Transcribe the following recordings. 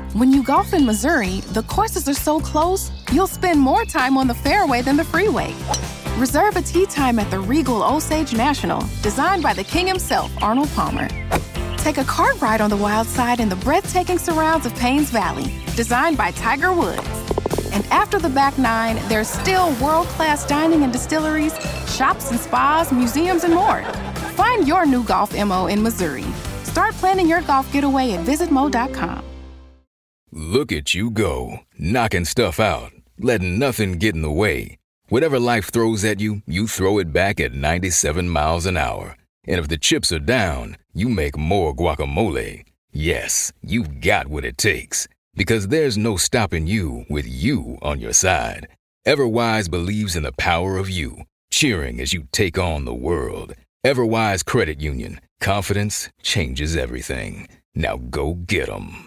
When you golf in Missouri, the courses are so close, you'll spend more time on the fairway than the freeway. Reserve a tee time at the Regal Osage National, designed by the king himself, Arnold Palmer. Take a cart ride on the wild side in the breathtaking surrounds of Paynes Valley, designed by Tiger Woods. And after the back nine, there's still world-class dining and distilleries, shops and spas, museums, and more. Find your new golf MO in Missouri. Start planning your golf getaway at visitmo.com. Look at you go, knocking stuff out, letting nothing get in the way. Whatever life throws at you, you throw it back at 97 miles an hour. And if the chips are down, you make more guacamole. Yes, you've got what it takes. Because there's no stopping you with you on your side. Everwise believes in the power of you, cheering as you take on the world. Everwise Credit Union. Confidence changes everything. Now go get 'em.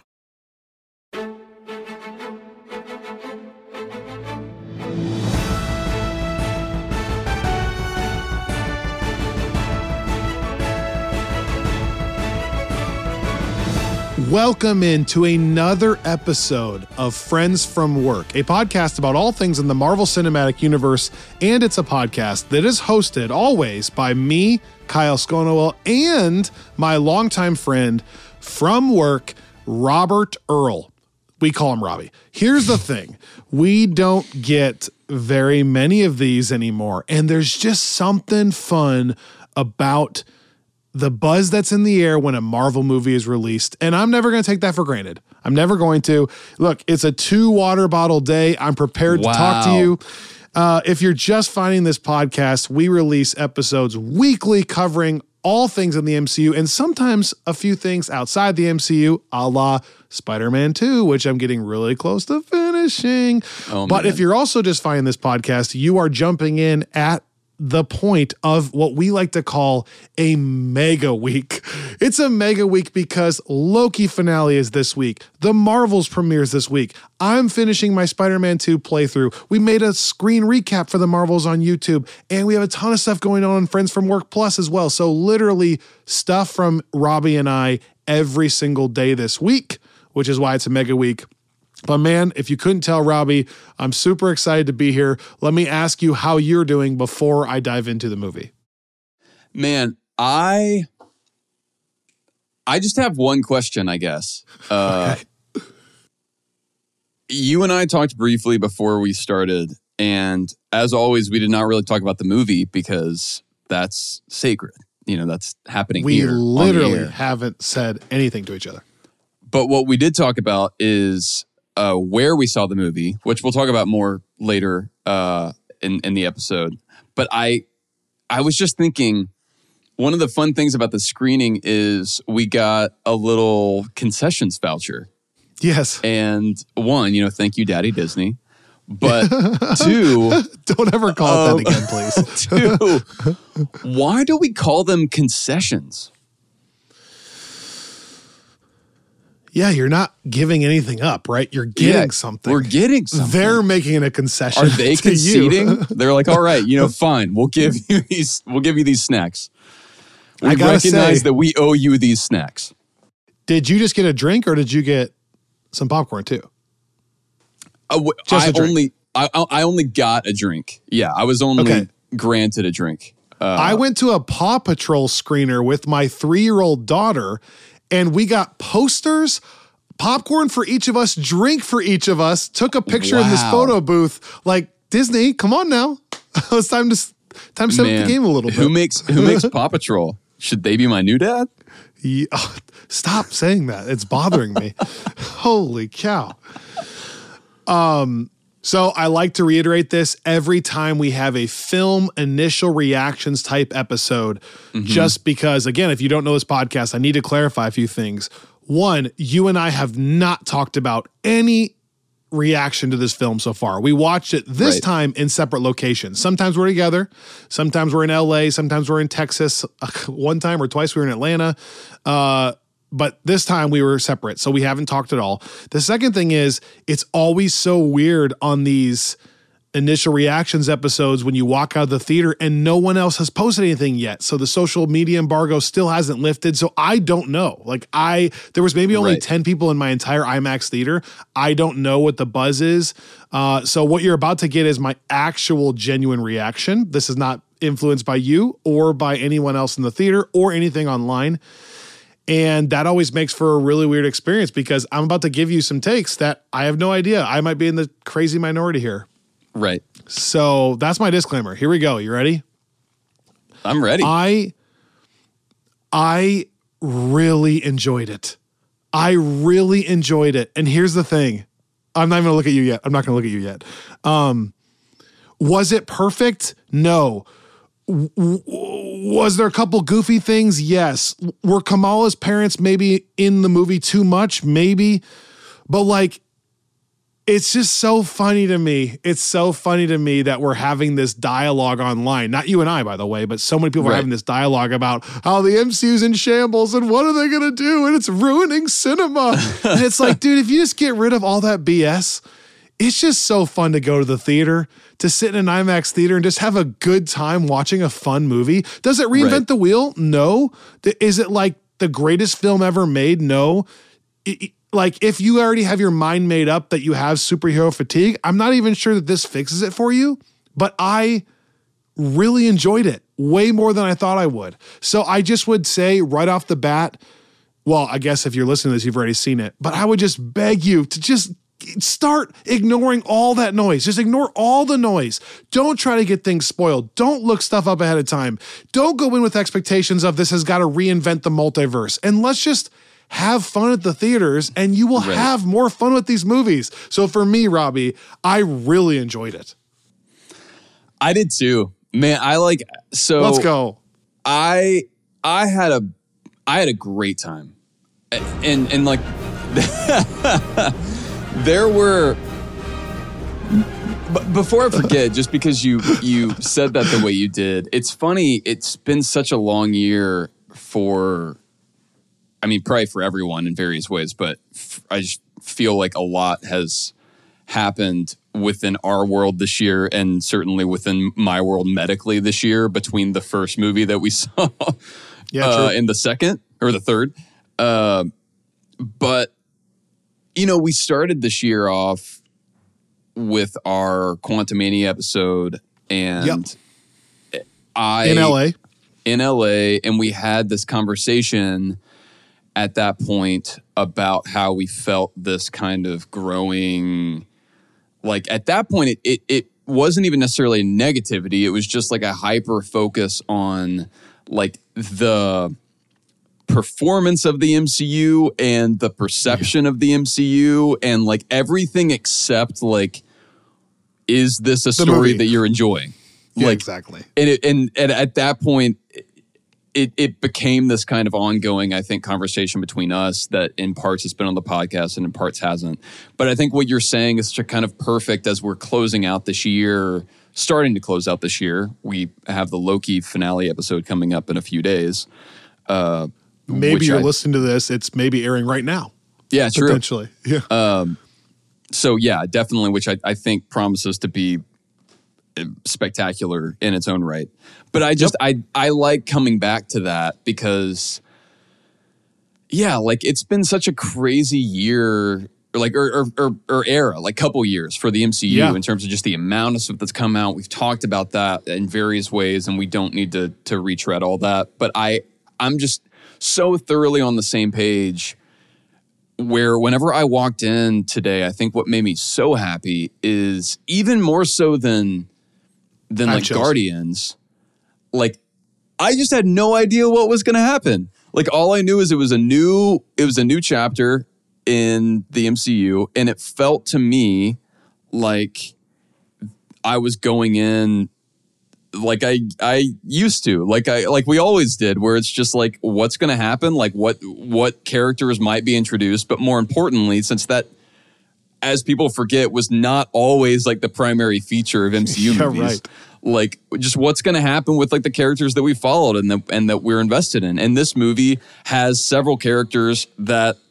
Welcome into another episode of Friends from Work, a podcast about all things in the Marvel Cinematic Universe, and it's a podcast that is hosted always by me, Kyle Sconowell, and my longtime friend from work, Robert Earl. We call him Robbie. Here's the thing. We don't get very many of these anymore, and there's just something fun about the buzz that's in the air when a Marvel movie is released. And I'm never going to take that for granted. I'm never going to. Look, it's a 2 water bottle day. I'm prepared to talk to you. If you're just finding this podcast, we release episodes weekly covering all things in the MCU and sometimes a few things outside the MCU, a la Spider-Man 2, which I'm getting really close to finishing. But if you're also just finding this podcast, you are jumping in at the point of what we like to call a mega week. It's a mega week because Loki finale is this week. The Marvels premieres this week. I'm finishing my Spider-Man 2 playthrough. We made a screen recap for the Marvels on YouTube, and we have a ton of stuff going on Friends from Work Plus as well. So literally stuff from Robbie and I every single day this week, which is why it's a mega week. But man, if you couldn't tell, Robbie, I'm super excited to be here. Let me ask you how you're doing before I dive into the movie. Man, I just have one question, I guess. Okay. You and I talked briefly before we started, and as always, we did not really talk about the movie because that's sacred. You know, that's happening here. We literally haven't said anything to each other. But what we did talk about is where we saw the movie, which we'll talk about more later in the episode. But I was just thinking, one of the fun things about the screening is we got a little concessions voucher. Yes. And one, thank you, Daddy Disney. But two... Don't ever call it that again, please. Two, why do we call them concessions? Yeah, you're not giving anything up, right? You're getting something. We're getting something. They're making a concession. Are they to conceding? You. They're like, all right, fine. We'll give you these. We'll give you these snacks. We recognize that we owe you these snacks. Did you just get a drink, or did you get some popcorn too? I only got a drink. Yeah, I was only granted a drink. I went to a Paw Patrol screener with my 3-year-old daughter. And we got posters, popcorn for each of us, drink for each of us, took a picture in this photo booth. Like, Disney, come on now. It's time to set up the game a little bit. Who makes Paw Patrol? Should they be my new dad? Yeah, stop saying that. It's bothering me. Holy cow. So I like to reiterate this every time we have a film initial reactions type episode, just because, again, if you don't know this podcast, I need to clarify a few things. One, you and I have not talked about any reaction to this film so far. We watched it this time in separate locations. Sometimes we're together. Sometimes we're in LA. Sometimes we're in Texas. One time or twice we were in Atlanta. But this time we were separate, so we haven't talked at all. The second thing is, it's always so weird on these initial reactions episodes when you walk out of the theater and no one else has posted anything yet. So the social media embargo still hasn't lifted. So I don't know. Like there was maybe only 10 people in my entire IMAX theater. I don't know what the buzz is. So what you're about to get is my actual genuine reaction. This is not influenced by you or by anyone else in the theater or anything online. And that always makes for a really weird experience because I'm about to give you some takes that I have no idea. I might be in the crazy minority here. Right. So that's my disclaimer. Here we go. You ready? I'm ready. I really enjoyed it. I really enjoyed it. And here's the thing. I'm not even going to look at you yet. I'm not going to look at you yet. Was it perfect? No. Was there a couple goofy things? Yes. Were Kamala's parents maybe in the movie too much? Maybe. But like, it's just so funny to me. It's so funny to me that we're having this dialogue online. Not you and I, by the way, but so many people are having this dialogue about how the MCU's in shambles and what are they going to do? And it's ruining cinema. And it's like, dude, if you just get rid of all that BS, it's just so fun to go to the theater, to sit in an IMAX theater and just have a good time watching a fun movie. Does it reinvent the wheel? No. Is it like the greatest film ever made? No. Like, if you already have your mind made up that you have superhero fatigue, I'm not even sure that this fixes it for you, but I really enjoyed it way more than I thought I would. So I just would say right off the bat, well, I guess if you're listening to this, you've already seen it, but I would just beg you to just start ignoring all that noise. Just ignore all the noise. Don't try to get things spoiled. Don't look stuff up ahead of time. Don't go in with expectations of this has got to reinvent the multiverse. And let's just have fun at the theaters and you will have more fun with these movies. So for me, Robbie, I really enjoyed it. I did too. Man, so let's go. I had a great time. And like there were, but before I forget, just because you said that the way you did, it's funny. It's been such a long year probably for everyone in various ways, but I just feel like a lot has happened within our world this year and certainly within my world medically this year between the first movie that we saw and the second or the third. But, we started this year off with our Quantumania episode and in LA, and we had this conversation at that point about how we felt this kind of growing, like at that point, it wasn't even necessarily negativity. It was just like a hyper focus on like the performance of the MCU and the perception of the MCU and like everything except like, is this a story that you're enjoying? Yeah, like, exactly. And at that point, it became this kind of ongoing, I think, conversation between us that in parts has been on the podcast and in parts hasn't. But I think what you're saying is such kind of perfect as we're closing out this year, starting to close out this year. We have the Loki finale episode coming up in a few days. Maybe you're listening to this. It's maybe airing right now. Yeah, true. Potentially. Yeah. So yeah, definitely, which I think promises to be spectacular in its own right. But I like coming back to that because like it's been such a crazy year or era, like couple years for the MCU in terms of just the amount of stuff that's come out. We've talked about that in various ways and we don't need to retread all that. But I'm just so thoroughly on the same page where whenever I walked in today, I think what made me so happy is even more so than like Guardians, like I just had no idea what was going to happen. Like all I knew is it was a new chapter in the MCU, and it felt to me like I was going in like I used to, like we always did, where it's just like what's going to happen, like what characters might be introduced, but more importantly, since that, as people forget, was not always like the primary feature of MCU movies. Right. Like just what's going to happen with like the characters that we followed and that we're invested in. And this movie has several characters that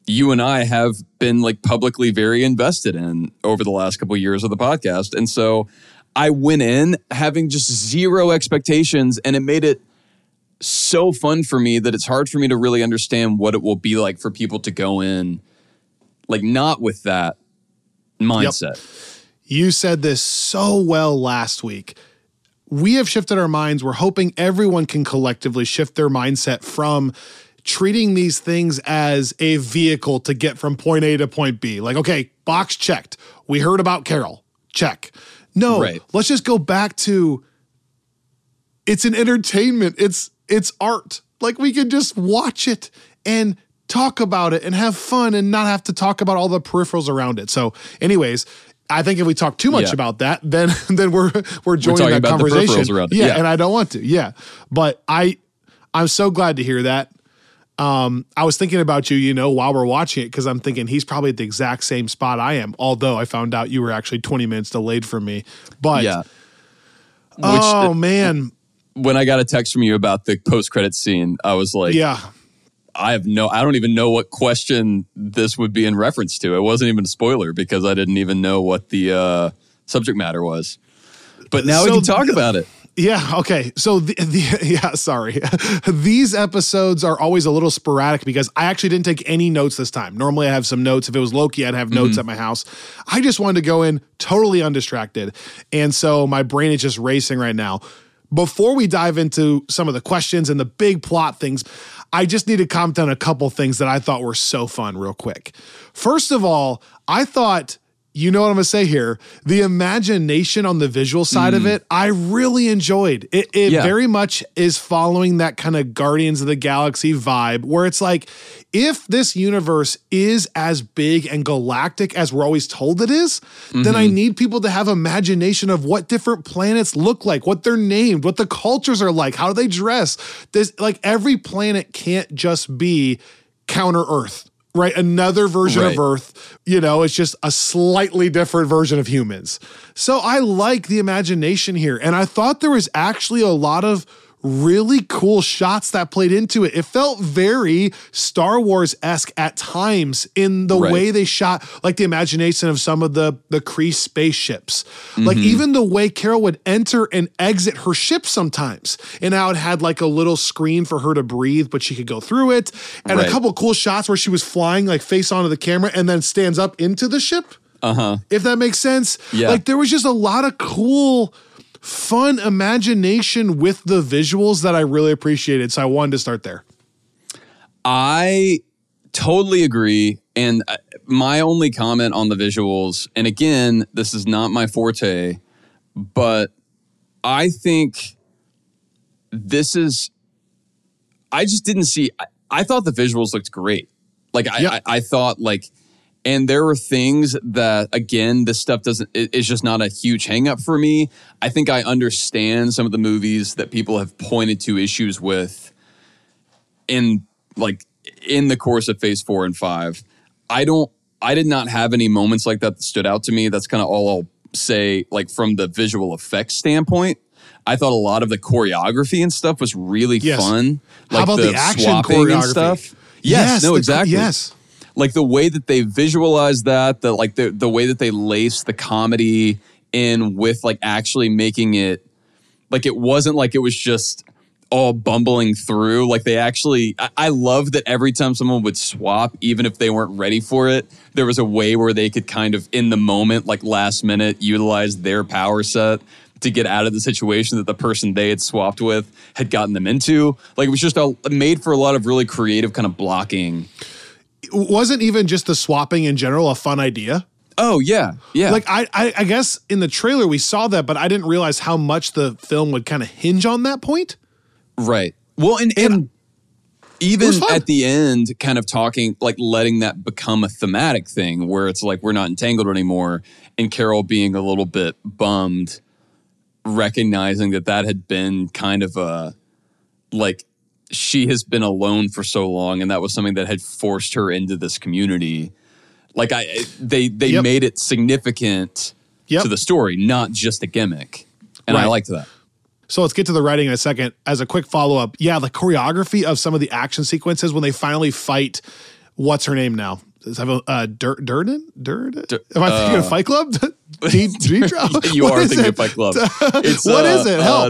you and I have been like publicly very invested in over the last couple of years of the podcast. And so I went in having just zero expectations, and it made it so fun for me that it's hard for me to really understand what it will be like for people to go in, like, not with that mindset. Yep. You said this so well last week. We have shifted our minds. We're hoping everyone can collectively shift their mindset from treating these things as a vehicle to get from point A to point B. Like, okay, box checked. We heard about Carol. Check. No, Let's just go back to, it's an entertainment. It's art. Like, we can just watch it and talk about it and have fun and not have to talk about all the peripherals around it. So anyways, I think if we talk too much about that, then we're joining that conversation. Around it. Yeah, and I don't want to. Yeah. But I'm so glad to hear that. I was thinking about you, while we're watching it, because I'm thinking he's probably at the exact same spot I am, although I found out you were actually 20 minutes delayed from me. But yeah. Man. When I got a text from you about the post-credit scene, I was like, I don't even know what question this would be in reference to. It wasn't even a spoiler because I didn't even know what the subject matter was. But now we can talk about it. Yeah. Okay. So sorry. These episodes are always a little sporadic because I actually didn't take any notes this time. Normally I have some notes. If it was Loki, I'd have notes at my house. I just wanted to go in totally undistracted. And so my brain is just racing right now. Before we dive into some of the questions and the big plot things, I just need to comment on a couple things that I thought were so fun real quick. First of all, I thought, you know what I'm going to say here, the imagination on the visual side of it, I really enjoyed. It very much is following that kind of Guardians of the Galaxy vibe where it's like, if this universe is as big and galactic as we're always told it is, then I need people to have imagination of what different planets look like, what they're named, what the cultures are like, how do they dress. Like every planet can't just be counter Earth. Right? Another version of Earth, it's just a slightly different version of humans. So I like the imagination here. And I thought there was actually a lot of really cool shots that played into it. It felt very Star Wars-esque at times in the way they shot, like the imagination of some of the Kree spaceships. Like even the way Carol would enter and exit her ship sometimes. And how it had like a little screen for her to breathe, but she could go through it. And a couple cool shots where she was flying like face onto the camera and then stands up into the ship. If that makes sense. Yeah. Like there was just a lot of cool, fun imagination with the visuals that I really appreciated. So I wanted to start there. I totally agree. And my only comment on the visuals, and again, this is not my forte, but I think I just didn't see, I thought the visuals looked great. Like I thought like, and there were things that, again, this stuff is just not a huge hang up for me. I think I understand some of the movies that people have pointed to issues with in the course of Phase 4 and 5. I did not have any moments like that stood out to me. That's kind of all I'll say, like from the visual effects standpoint. I thought a lot of the choreography and stuff was really fun. Like how about the action choreography and stuff? Yes, exactly. Yes. Like the way that they visualize that, the way that they lace the comedy in with like actually making it, like it wasn't like it was just all bumbling through. Like they actually, I love that every time someone would swap, even if they weren't ready for it, there was a way where they could kind of in the moment, like last minute, utilize their power set to get out of the situation that the person they had swapped with had gotten them into. Like it was just made for a lot of really creative kind of blocking. Wasn't even just the swapping in general a fun idea? Oh, yeah. Yeah. Like, I guess in the trailer we saw that, but I didn't realize how much the film would kind of hinge on that point. Right. Well, and even at the end, kind of talking, like letting that become a thematic thing where it's like we're not entangled anymore, and Carol being a little bit bummed, recognizing that had been kind of a, like, she has been alone for so long, and that was something that had forced her into this community. Like they made it significant to the story, not just a gimmick. And I liked that. So let's get to the writing in a second. As a quick follow-up, the choreography of some of the action sequences when they finally fight what's her name now? Durden? Am I thinking of Fight Club? You are thinking of Fight Club. It's, what is it? Help.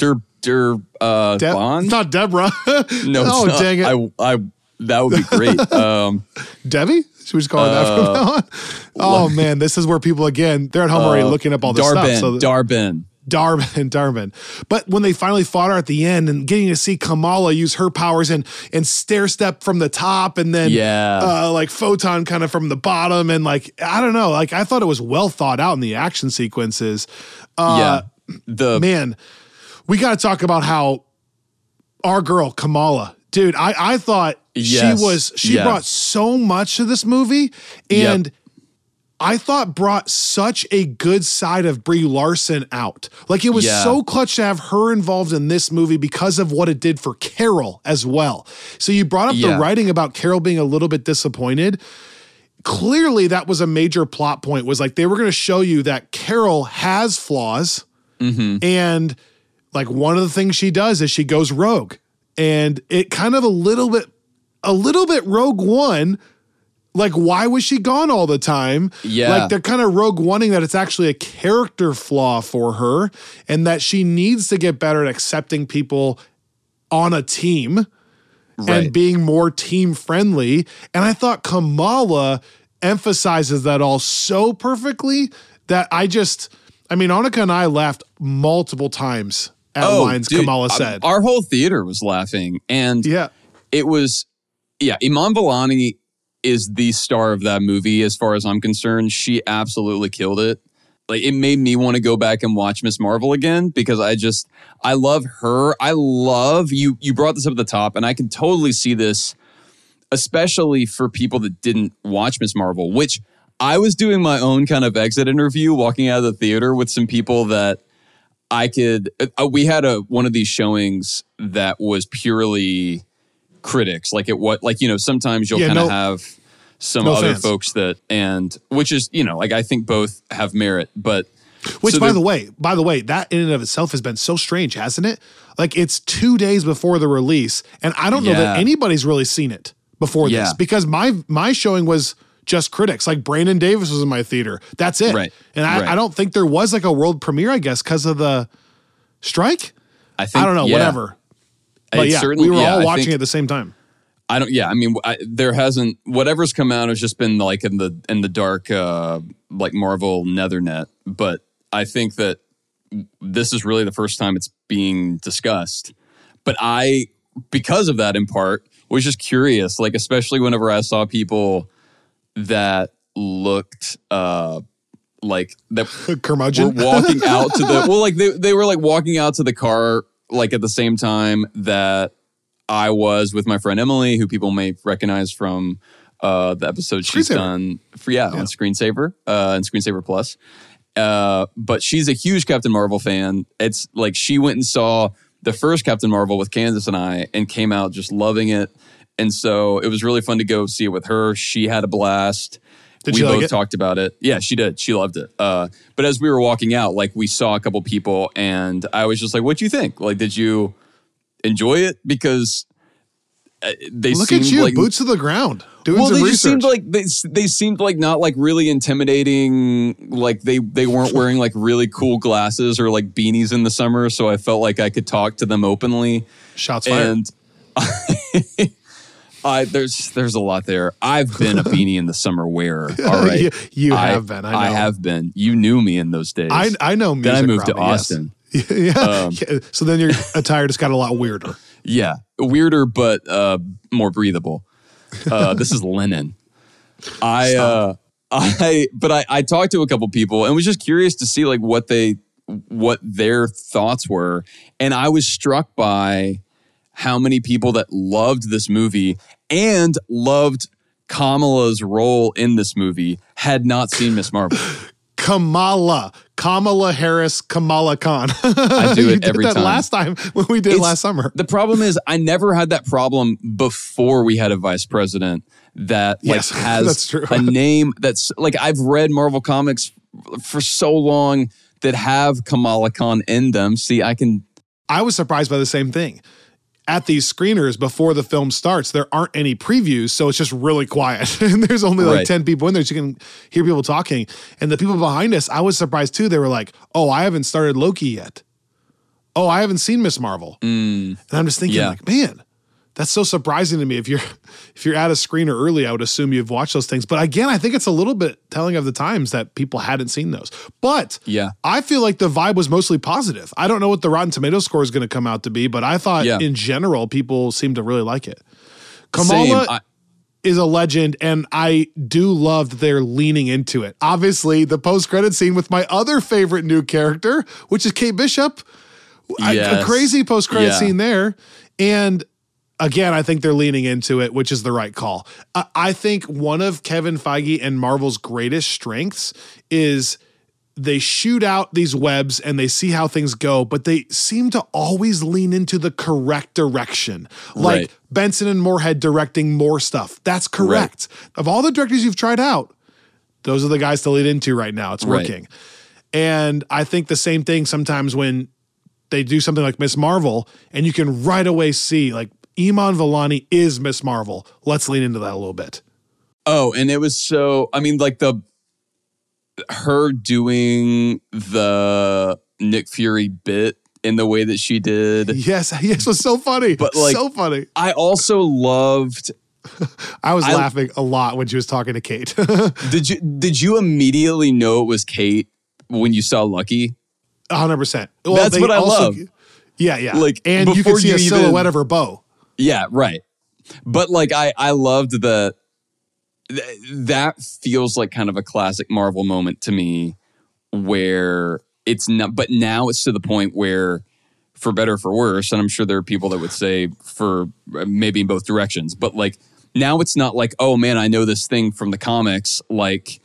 Bond? It's not Deborah. No, oh, not. dang it. That would be great. Debbie? Should we just call her that from now on? Oh, man. This is where people, again, they're at home already looking up all this stuff. So Darben. But when they finally fought her at the end and getting to see Kamala use her powers and stair step from the top and then like photon kind of from the bottom and like, I don't know, like I thought it was well thought out in the action sequences. Man, we got to talk about how our girl Kamala, dude, I thought she brought so much to this movie and I thought brought such a good side of Brie Larson out. Like it was so clutch to have her involved in this movie because of what it did for Carol as well. So you brought up the writing about Carol being a little bit disappointed. Clearly that was a major plot point, was like they were going to show you that Carol has flaws and like one of the things she does is she goes rogue, and it kind of a little bit Rogue One. Like, why was she gone all the time? Yeah. Like, they're kind of Rogue One-ing that it's actually a character flaw for her and that she needs to get better at accepting people on a team and being more team-friendly. And I thought Kamala emphasizes that all so perfectly that Annika and I laughed multiple times at lines Kamala said. Our whole theater was laughing. And it was, Iman Vellani is the star of that movie as far as I'm concerned. She absolutely killed it. Like, it made me want to go back and watch Ms. Marvel again because I love her. I love, you brought this up at the top, and I can totally see this, especially for people that didn't watch Ms. Marvel, which I was doing my own kind of exit interview, walking out of the theater with some people that we had one of these showings that was purely critics, sometimes you'll kind of have some other fans. Folks that, and which is, I think both have merit, but which by the way, that in and of itself has been so strange, hasn't it? Like it's 2 days before the release, and I don't know that anybody's really seen it before this because my showing was just critics. Like Brandon Davis was in my theater. That's it. Right. And I don't think there was like a world premiere, I guess, because of the strike. I don't know, whatever. But we were all watching at the same time. There hasn't, whatever's come out has just been like in the dark, like Marvel Nethernet. But I think that this is really the first time it's being discussed. But because of that in part, was just curious, like, especially whenever I saw people that looked, like that curmudgeon were walking out to the, they were like walking out to the car, like at the same time that I was with my friend Emily, who people may recognize from the episode she's done on Screensaver and Screensaver Plus. But she's a huge Captain Marvel fan. It's like she went and saw the first Captain Marvel with Candace and I and came out just loving it. And so it was really fun to go see it with her. She had a blast. We both talked about it. Yeah, she did. She loved it. But as we were walking out, like we saw a couple people and I was just like, what do you think? Like, did you enjoy it? Because they look seemed at you, like boots to the ground. Doing some research. Seemed like they seemed like not like really intimidating. Like they weren't wearing like really cool glasses or like beanies in the summer. So I felt like I could talk to them openly. Shots fired. And there's a lot there. I've been a beanie in the summer wearer. All right, you have been. I have been. You knew me in those days. I know. Music then I moved probably, to Austin. Yes. So then your attire just got a lot weirder. Yeah, weirder, but more breathable. This is linen. I talked to a couple people and was just curious to see like what their thoughts were, and I was struck by how many people that loved this movie and loved Kamala's role in this movie had not seen Ms. Marvel. Kamala Harris, Kamala Khan. I do it every time. Last time when we did last summer. The problem is I never had that problem before we had a vice president that has a name that's like, I've read Marvel comics for so long that have Kamala Khan in them. See, I was surprised by the same thing. at these screeners before the film starts, there aren't any previews, so it's just really quiet. And there's only like 10 people in there, so you can hear people talking. And the people behind us, I was surprised too. They were like, oh, I haven't started Loki yet. Oh, I haven't seen Miss Marvel. And I'm just thinking like, man, that's so surprising to me. If you're at a screener early, I would assume you've watched those things. But again, I think it's a little bit telling of the times that people hadn't seen those. But I feel like the vibe was mostly positive. I don't know what the Rotten Tomatoes score is going to come out to be, but I thought in general, people seem to really like it. Kamala is a legend, and I do love that they're leaning into it. Obviously, the post-credit scene with my other favorite new character, which is Kate Bishop. A crazy post-credit scene there. And again, I think they're leaning into it, which is the right call. I think one of Kevin Feige and Marvel's greatest strengths is they shoot out these webs and they see how things go, but they seem to always lean into the correct direction. Like Benson and Moorhead directing more stuff. That's correct. Of all the directors you've tried out, those are the guys to lean into right now. It's working. And I think the same thing sometimes when they do something like Miss Marvel and you can right away see like, Iman Vellani is Miss Marvel. Let's lean into that a little bit. Oh, and it was so, I mean, like her doing the Nick Fury bit in the way that she did. Yes, it was so funny. But like, so funny. I also loved. I was laughing a lot when she was talking to Kate. Did you immediately know it was Kate when you saw Lucky? 100%. Well, that's what I love. Yeah. Like, and you can see a silhouette of her bow. Yeah, right. But like I loved that feels like kind of a classic Marvel moment to me where it's not, but now it's to the point where for better or for worse, and I'm sure there are people that would say for maybe in both directions, but like now it's not like, oh man, I know this thing from the comics, like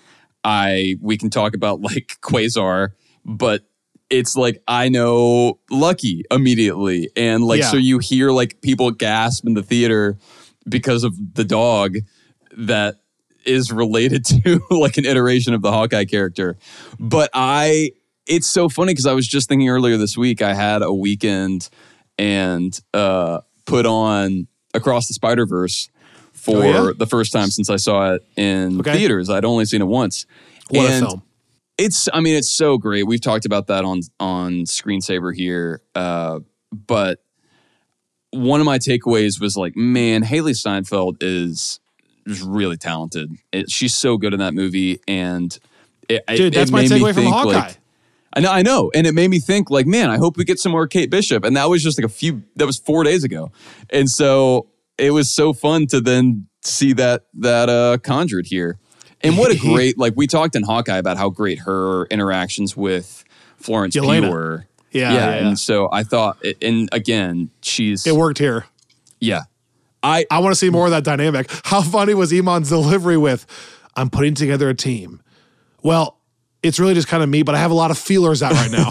we can talk about like Quasar, but it's like, I know Lucky immediately. And like, so you hear like people gasp in the theater because of the dog that is related to like an iteration of the Hawkeye character. But it's so funny because I was just thinking earlier this week, I had a weekend and put on Across the Spider-Verse for the first time since I saw it in theaters. I'd only seen it once. What a film. It's so great. We've talked about that on Screensaver here. But one of my takeaways was like, man, Haley Steinfeld is really talented. She's so good in that movie. And that's my takeaway from Hawkeye. Like, I know. And it made me think like, man, I hope we get some more Kate Bishop. And that was just like that was 4 days ago. And so it was so fun to then see that conjured here. And what a great, like we talked in Hawkeye about how great her interactions with Florence Pugh were. Yeah. And so I thought, and again, it worked here. Yeah. I want to see more of that dynamic. How funny was Iman's delivery with, I'm putting together a team. Well, it's really just kind of me, but I have a lot of feelers out right now.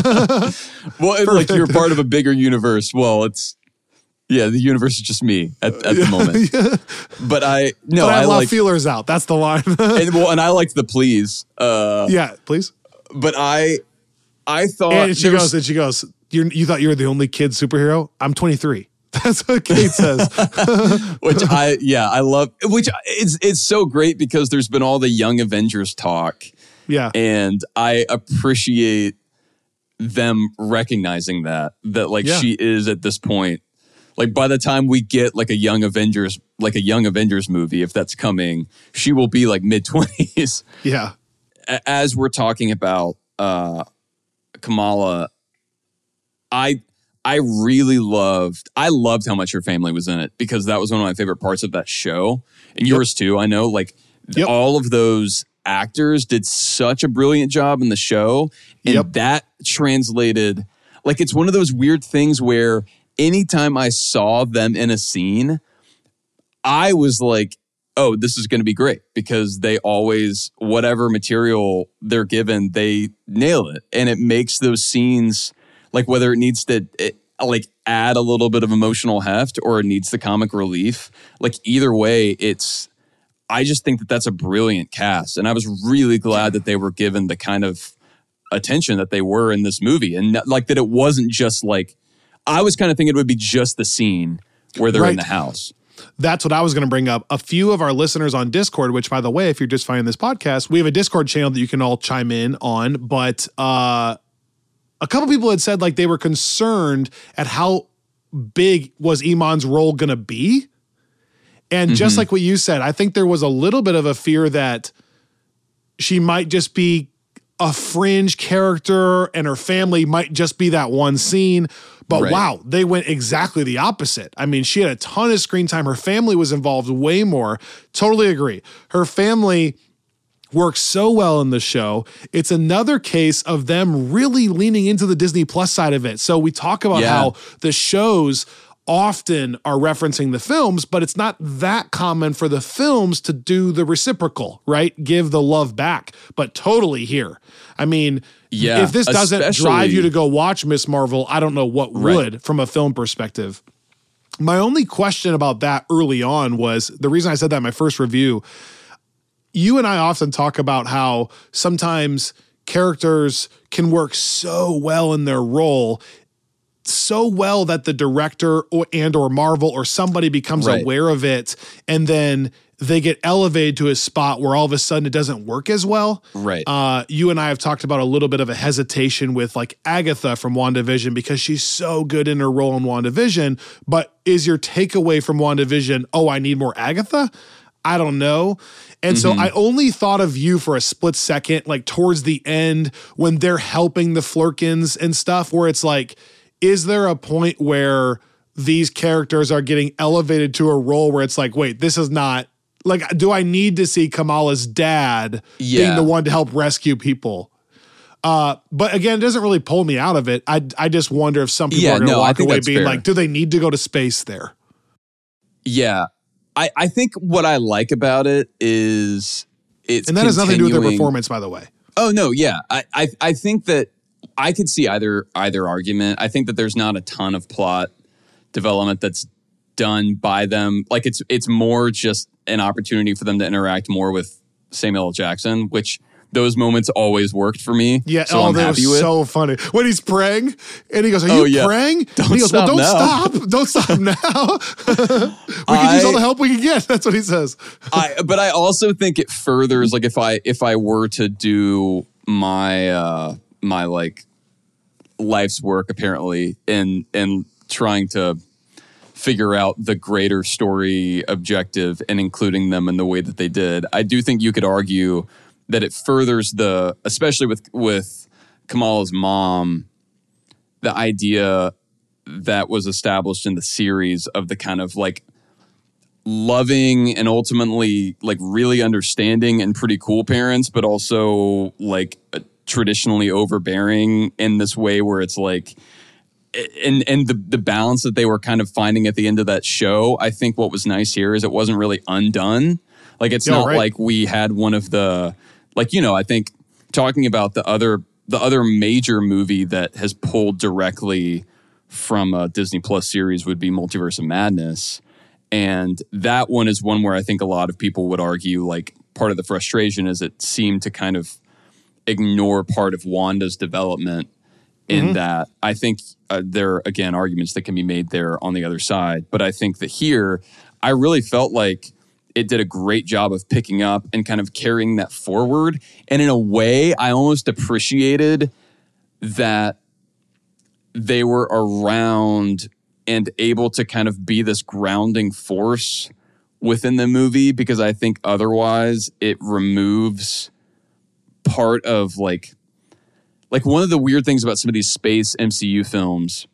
Well, like you're part of a bigger universe. Well, the universe is just me at the moment. But I have a lot of feelers out. That's the line. and I liked the please. Please. But I thought, and she goes, you thought you were the only kid superhero? I'm 23. That's what Kate says. Which I love. Which it's so great because there's been all the Young Avengers talk. Yeah, and I appreciate them recognizing that she is at this point. Like by the time we get like a Young Avengers movie, if that's coming, she will be like mid-20s. Yeah. As we're talking about Kamala, I really loved how much her family was in it because that was one of my favorite parts of that show. And yours too, I know. Like all of those actors did such a brilliant job in the show. And that translated, like it's one of those weird things where anytime I saw them in a scene, I was like, oh, this is going to be great because they always, whatever material they're given, they nail it. And it makes those scenes, like whether it needs to like add a little bit of emotional heft or it needs the comic relief, like either way, I just think that that's a brilliant cast. And I was really glad that they were given the kind of attention that they were in this movie. And like that it wasn't just like, I was kind of thinking it would be just the scene where they're in the house. That's what I was going to bring up. A few of our listeners on Discord, which, by the way, if you're just finding this podcast, we have a Discord channel that you can all chime in on. But a couple people had said like they were concerned at how big was Iman's role going to be. And just like what you said, I think there was a little bit of a fear that she might just be a fringe character and her family might just be that one scene. But wow, they went exactly the opposite. I mean, she had a ton of screen time. Her family was involved way more. Totally agree. Her family works so well in the show. It's another case of them really leaning into the Disney Plus side of it. So we talk about how the shows often are referencing the films, but it's not that common for the films to do the reciprocal, right? Give the love back, but totally here. I mean, if this doesn't drive you to go watch Ms. Marvel, I don't know what would from a film perspective. My only question about that early on was, the reason I said that in my first review, you and I often talk about how sometimes characters can work so well in their role, so well that the director or Marvel or somebody becomes aware of it, and then they get elevated to a spot where all of a sudden it doesn't work as well. Right. You and I have talked about a little bit of a hesitation with like Agatha from WandaVision because she's so good in her role in WandaVision, but is your takeaway from WandaVision, oh, I need more Agatha? I don't know. And so I only thought of you for a split second, like towards the end when they're helping the Flurkins and stuff, where it's like, is there a point where these characters are getting elevated to a role where it's like, wait, this is not, like, do I need to see Kamala's dad being the one to help rescue people? But again, it doesn't really pull me out of it. I just wonder if some people are going to walk away being like, do they need to go to space there? Yeah. I think what I like about it is it's and that has nothing to do with their performance, by the way. Oh, no, yeah. I think that I could see either argument. I think that there's not a ton of plot development that's done by them. Like it's more just an opportunity for them to interact more with Samuel L. Jackson, which those moments always worked for me. Yeah, so that was so funny. When he's praying and he goes, are you praying? Don't he goes, stop well, now. Don't stop now. We can use all the help we can get. That's what he says. But I also think it furthers, like if I were to do my my like life's work apparently in trying to figure out the greater story objective and including them in the way that they did, I do think you could argue that it furthers especially with Kamala's mom, the idea that was established in the series of the kind of like loving and ultimately like really understanding and pretty cool parents, but also like traditionally overbearing in this way where it's like, and the balance that they were kind of finding at the end of that show. I think what was nice here is it wasn't really undone. Like it's not like we had one of the, like, you know, I think talking about the other major movie that has pulled directly from a Disney Plus series would be Multiverse of Madness. And that one is one where I think a lot of people would argue like part of the frustration is it seemed to kind of ignore part of Wanda's development in that. I think there are, again, arguments that can be made there on the other side. But I think that here, I really felt like it did a great job of picking up and kind of carrying that forward. And in a way, I almost appreciated that they were around and able to kind of be this grounding force within the movie, because I think otherwise it removes part of like one of the weird things about some of these space MCU films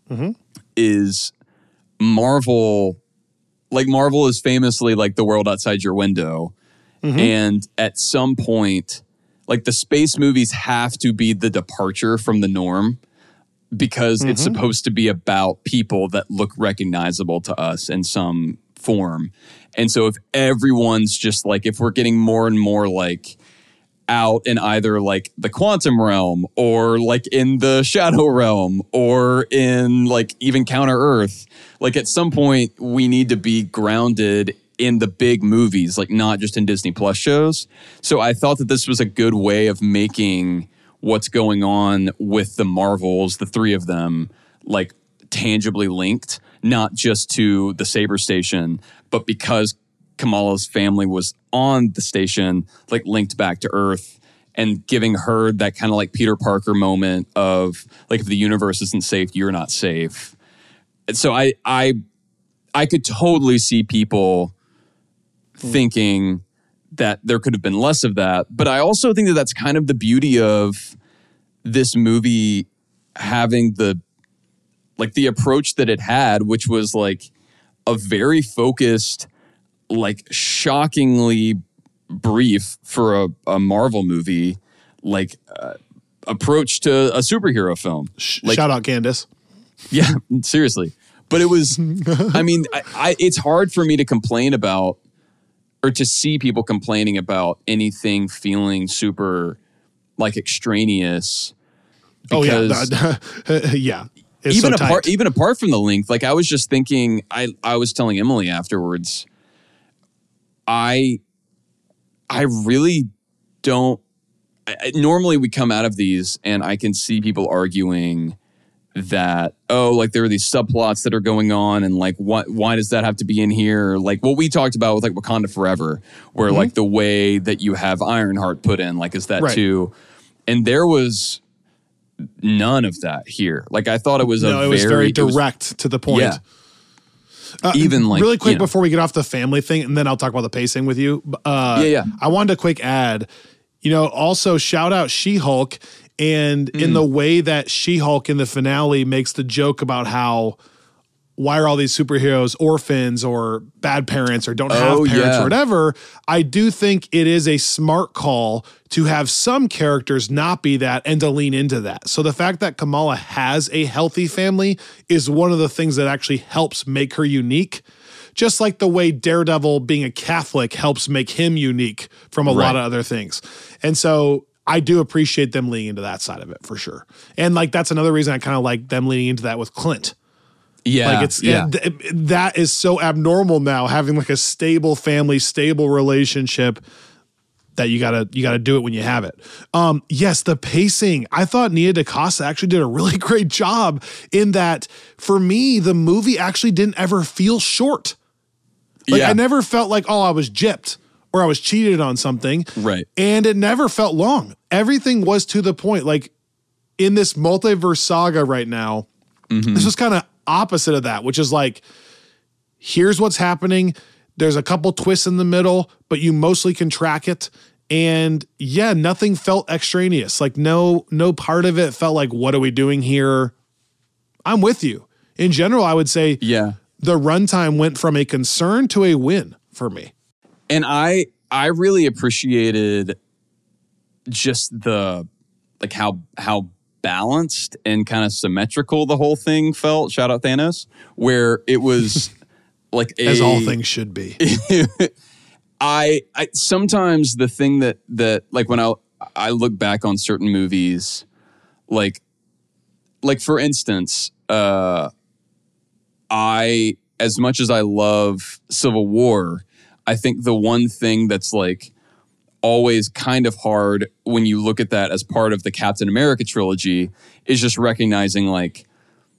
is Marvel is famously like the world outside your window. And at some point, like the space movies have to be the departure from the norm because it's supposed to be about people that look recognizable to us in some form. And so if everyone's just like, if we're getting more and more like out in either like the quantum realm or like in the shadow realm or in like even Counter Earth, like at some point we need to be grounded in the big movies, like not just in Disney Plus shows. So I thought that this was a good way of making what's going on with the Marvels, the three of them, like tangibly linked, not just to the Saber station, but because Kamala's family was on the station, like linked back to Earth, and giving her that kind of like Peter Parker moment of like, if the universe isn't safe, you're not safe. And so I could totally see people thinking that there could have been less of that. But I also think that that's kind of the beauty of this movie having the approach that it had, which was like a very focused, like shockingly brief for a Marvel movie, like approach to a superhero film. Like, shout out Candace. Yeah, seriously. But it was, I mean, it's hard for me to complain about, or to see people complaining about anything feeling super like extraneous. Because yeah. Even apart from the length, like I was just thinking, I was telling Emily afterwards, I really don't. Normally we come out of these and I can see people arguing that, oh, like there are these subplots that are going on and like why does that have to be in here? Like what we talked about with like Wakanda Forever, where like the way that you have Ironheart put in, like is that right too? And there was none of that here. Like I thought it was it was very direct to the point. Yeah. Even like really quick before we get off the family thing, and then I'll talk about the pacing with you. I wanted a quick add. Also shout out She-Hulk, and in the way that She-Hulk in the finale makes the joke about how why are all these superheroes orphans or bad parents or don't have parents or whatever, I do think it is a smart call to have some characters not be that and to lean into that. So the fact that Kamala has a healthy family is one of the things that actually helps make her unique. Just like the way Daredevil being a Catholic helps make him unique from a lot of other things. And so I do appreciate them leaning into that side of it for sure. And like, that's another reason I kind of like them leaning into that with Clint. Yeah. Like that is so abnormal now, having like a stable family, stable relationship, that you gotta do it when you have it. Yes, the pacing. I thought Nia DaCosta actually did a really great job in that. For me, the movie actually didn't ever feel short. Like I never felt like, oh, I was gypped or I was cheated on something. Right. And it never felt long. Everything was to the point. Like in this multiverse saga right now, this was kind of opposite of that, which is like, here's what's happening. There's a couple twists in the middle, but you mostly can track it. And yeah, nothing felt extraneous. Like no part of it felt like, what are we doing here? I'm with you. In general, I would say the runtime went from a concern to a win for me. And I really appreciated just the, like how balanced and kind of symmetrical the whole thing felt. Shout out Thanos, where it was like as all things should be. I sometimes the thing that like when I look back on certain movies, like for instance, as much as I love Civil War, I think the one thing that's like always kind of hard when you look at that as part of the Captain America trilogy is just recognizing like,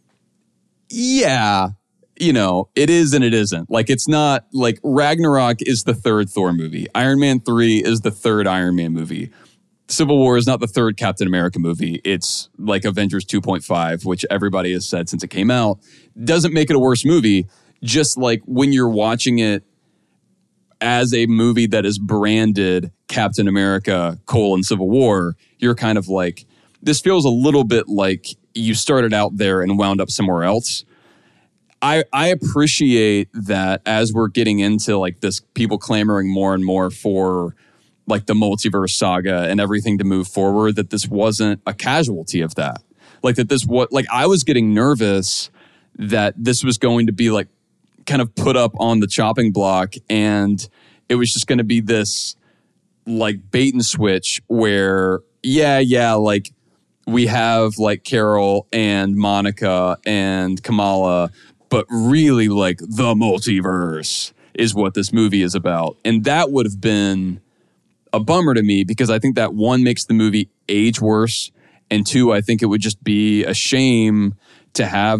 yeah, it is and it isn't. Like, it's not like Ragnarok is the third Thor movie. Iron Man 3 is the third Iron Man movie. Civil War is not the third Captain America movie. It's like Avengers 2.5, which everybody has said since it came out. Doesn't make it a worse movie. Just like when you're watching it as a movie that is branded Captain America: Civil War, you're kind of like, this feels a little bit like you started out there and wound up somewhere else. I appreciate that as we're getting into like this, people clamoring more and more for like the multiverse saga and everything to move forward, that this wasn't a casualty of that. Like that this, I was getting nervous that this was going to be like kind of put up on the chopping block and it was just going to be this like bait and switch where, like we have like Carol and Monica and Kamala, but really like the multiverse is what this movie is about. And that would have been a bummer to me because I think that one, makes the movie age worse, and two, I think it would just be a shame to have the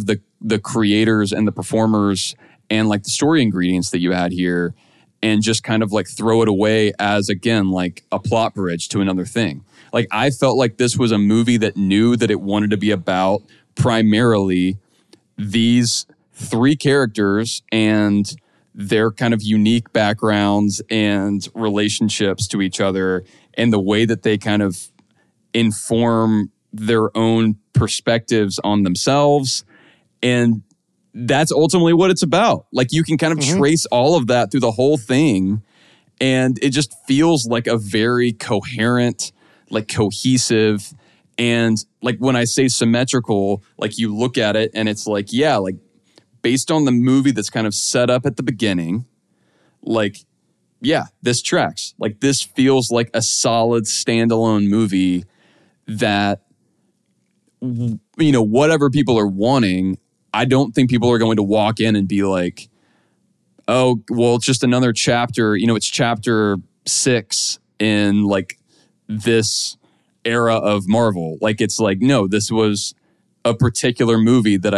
the creators and the performers and like the story ingredients that you had here, and just kind of like throw it away as, again, like a plot bridge to another thing. Like, I felt like this was a movie that knew that it wanted to be about primarily these three characters and their kind of unique backgrounds and relationships to each other, and the way that they kind of inform their own perspectives on themselves. And that's ultimately what it's about. Like, you can kind of trace all of that through the whole thing, and it just feels like a very coherent, like cohesive, and like when I say symmetrical, like you look at it and it's like, yeah, like based on the movie that's kind of set up at the beginning, like, yeah, this tracks. Like, this feels like a solid standalone movie that, you know, whatever people are wanting, I don't think people are going to walk in and be like, oh, well, it's just another chapter. You know, it's chapter 6 in like this era of Marvel. Like, it's like, no, this was a particular movie that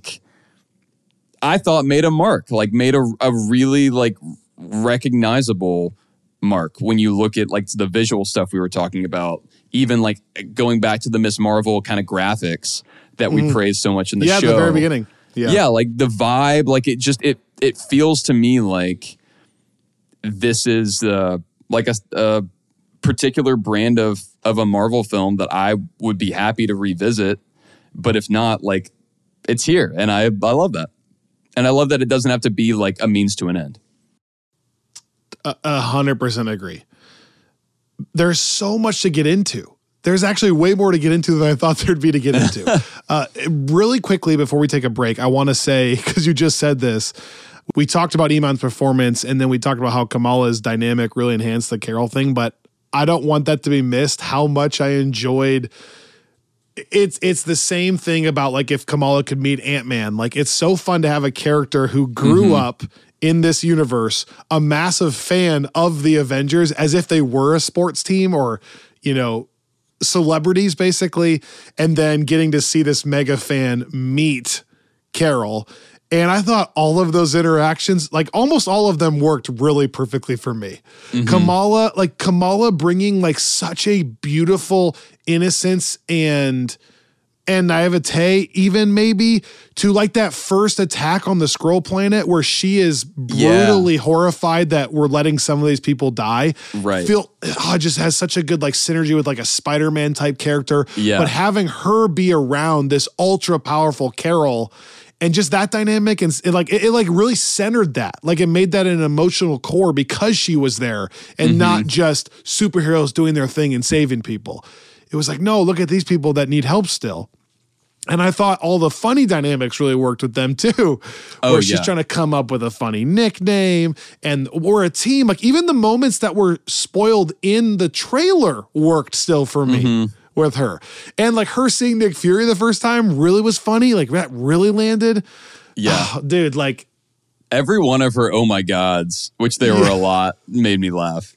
I thought made a mark, like made a really like recognizable mark when you look at like the visual stuff we were talking about, even like going back to the Miss Marvel kind of graphics that we praised so much in the show. Yeah, at the very beginning. Yeah, like the vibe, like it just, it feels to me like this is like a particular brand of a Marvel film that I would be happy to revisit. But if not, like, it's here. And I love that. And I love that it doesn't have to be like a means to an end. 100% agree. There's so much to get into. There's actually way more to get into than I thought there'd be to get into. Really quickly, before we take a break, I want to say, because you just said this, we talked about Iman's performance, and then we talked about how Kamala's dynamic really enhanced the Carol thing, but I don't want that to be missed, how much I enjoyed. It's the same thing about like if Kamala could meet Ant-Man. Like, it's so fun to have a character who grew up in this universe, a massive fan of the Avengers, as if they were a sports team or, you know, celebrities basically, and then getting to see this mega fan meet Carol. And I thought all of those interactions, like almost all of them, worked really perfectly for me. Kamala bringing like such a beautiful innocence and naivete, even maybe to like that first attack on the Skrull planet where she is brutally horrified that we're letting some of these people die. Right. Just has such a good like synergy with like a Spider-Man type character. Yeah. But having her be around this ultra powerful Carol, and just that dynamic, and it really centered that. Like, it made that an emotional core because she was there and not just superheroes doing their thing and saving people. It was like, no, look at these people that need help still. And I thought all the funny dynamics really worked with them too. Where she's trying to come up with a funny nickname, and we're a team. Like, even the moments that were spoiled in the trailer worked still for me. With her. And like her seeing Nick Fury the first time really was funny. Like, that really landed. Yeah. Oh, dude, like every one of her oh my gods, which there were a lot, made me laugh.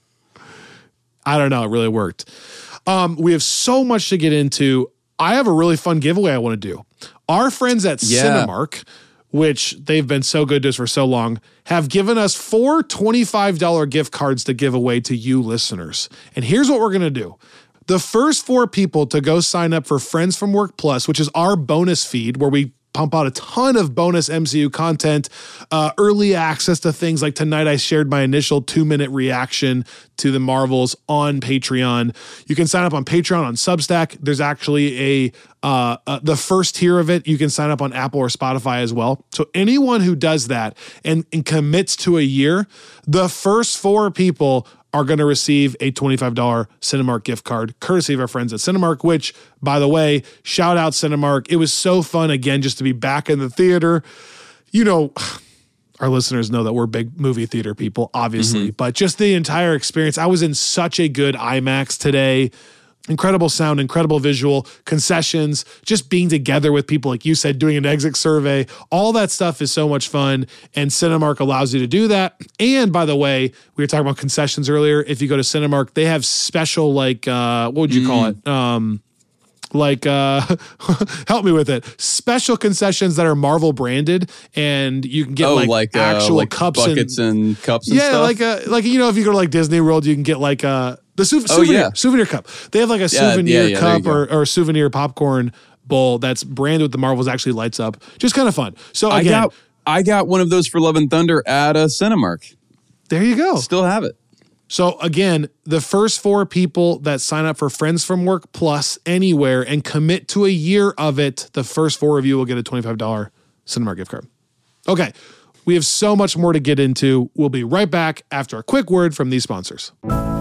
I don't know. It really worked. We have so much to get into. I have a really fun giveaway I want to do. Our friends at Cinemark, which they've been so good to us for so long, have given us 4 $25 gift cards to give away to you listeners. And here's what we're going to do. The first 4 people to go sign up for Friends from Work Plus, which is our bonus feed where we pump out a ton of bonus MCU content, early access to things like tonight I shared my initial 2-minute reaction to the Marvels on Patreon. You can sign up on Patreon, on Substack. There's actually the first tier of it. You can sign up on Apple or Spotify as well. So anyone who does that and commits to a year, the first 4 people are going to receive a $25 Cinemark gift card, courtesy of our friends at Cinemark, which, by the way, shout out Cinemark. It was so fun, again, just to be back in the theater. You know, our listeners know that we're big movie theater people, obviously, but just the entire experience. I was in such a good IMAX today. Incredible sound, incredible visual, concessions, just being together with people, like you said, doing an exit survey. All that stuff is so much fun, and Cinemark allows you to do that. And by the way, we were talking about concessions earlier. If you go to Cinemark, they have special, like, what would you call it? like help me with it, special concessions that are Marvel branded, and you can get actual cups, buckets and cups and stuff. If you go to like Disney World, you can get like the souvenir cup. They have like a souvenir cup or souvenir popcorn bowl that's branded with the Marvels, actually lights up. Just kind of fun. So again, I got one of those for Love and Thunder at a Cinemark. There you go. Still have it. So again, the first 4 people that sign up for Friends from Work Plus anywhere and commit to a year of it, the first 4 of you will get a $25 Cinemark gift card. Okay, we have so much more to get into. We'll be right back after a quick word from these sponsors.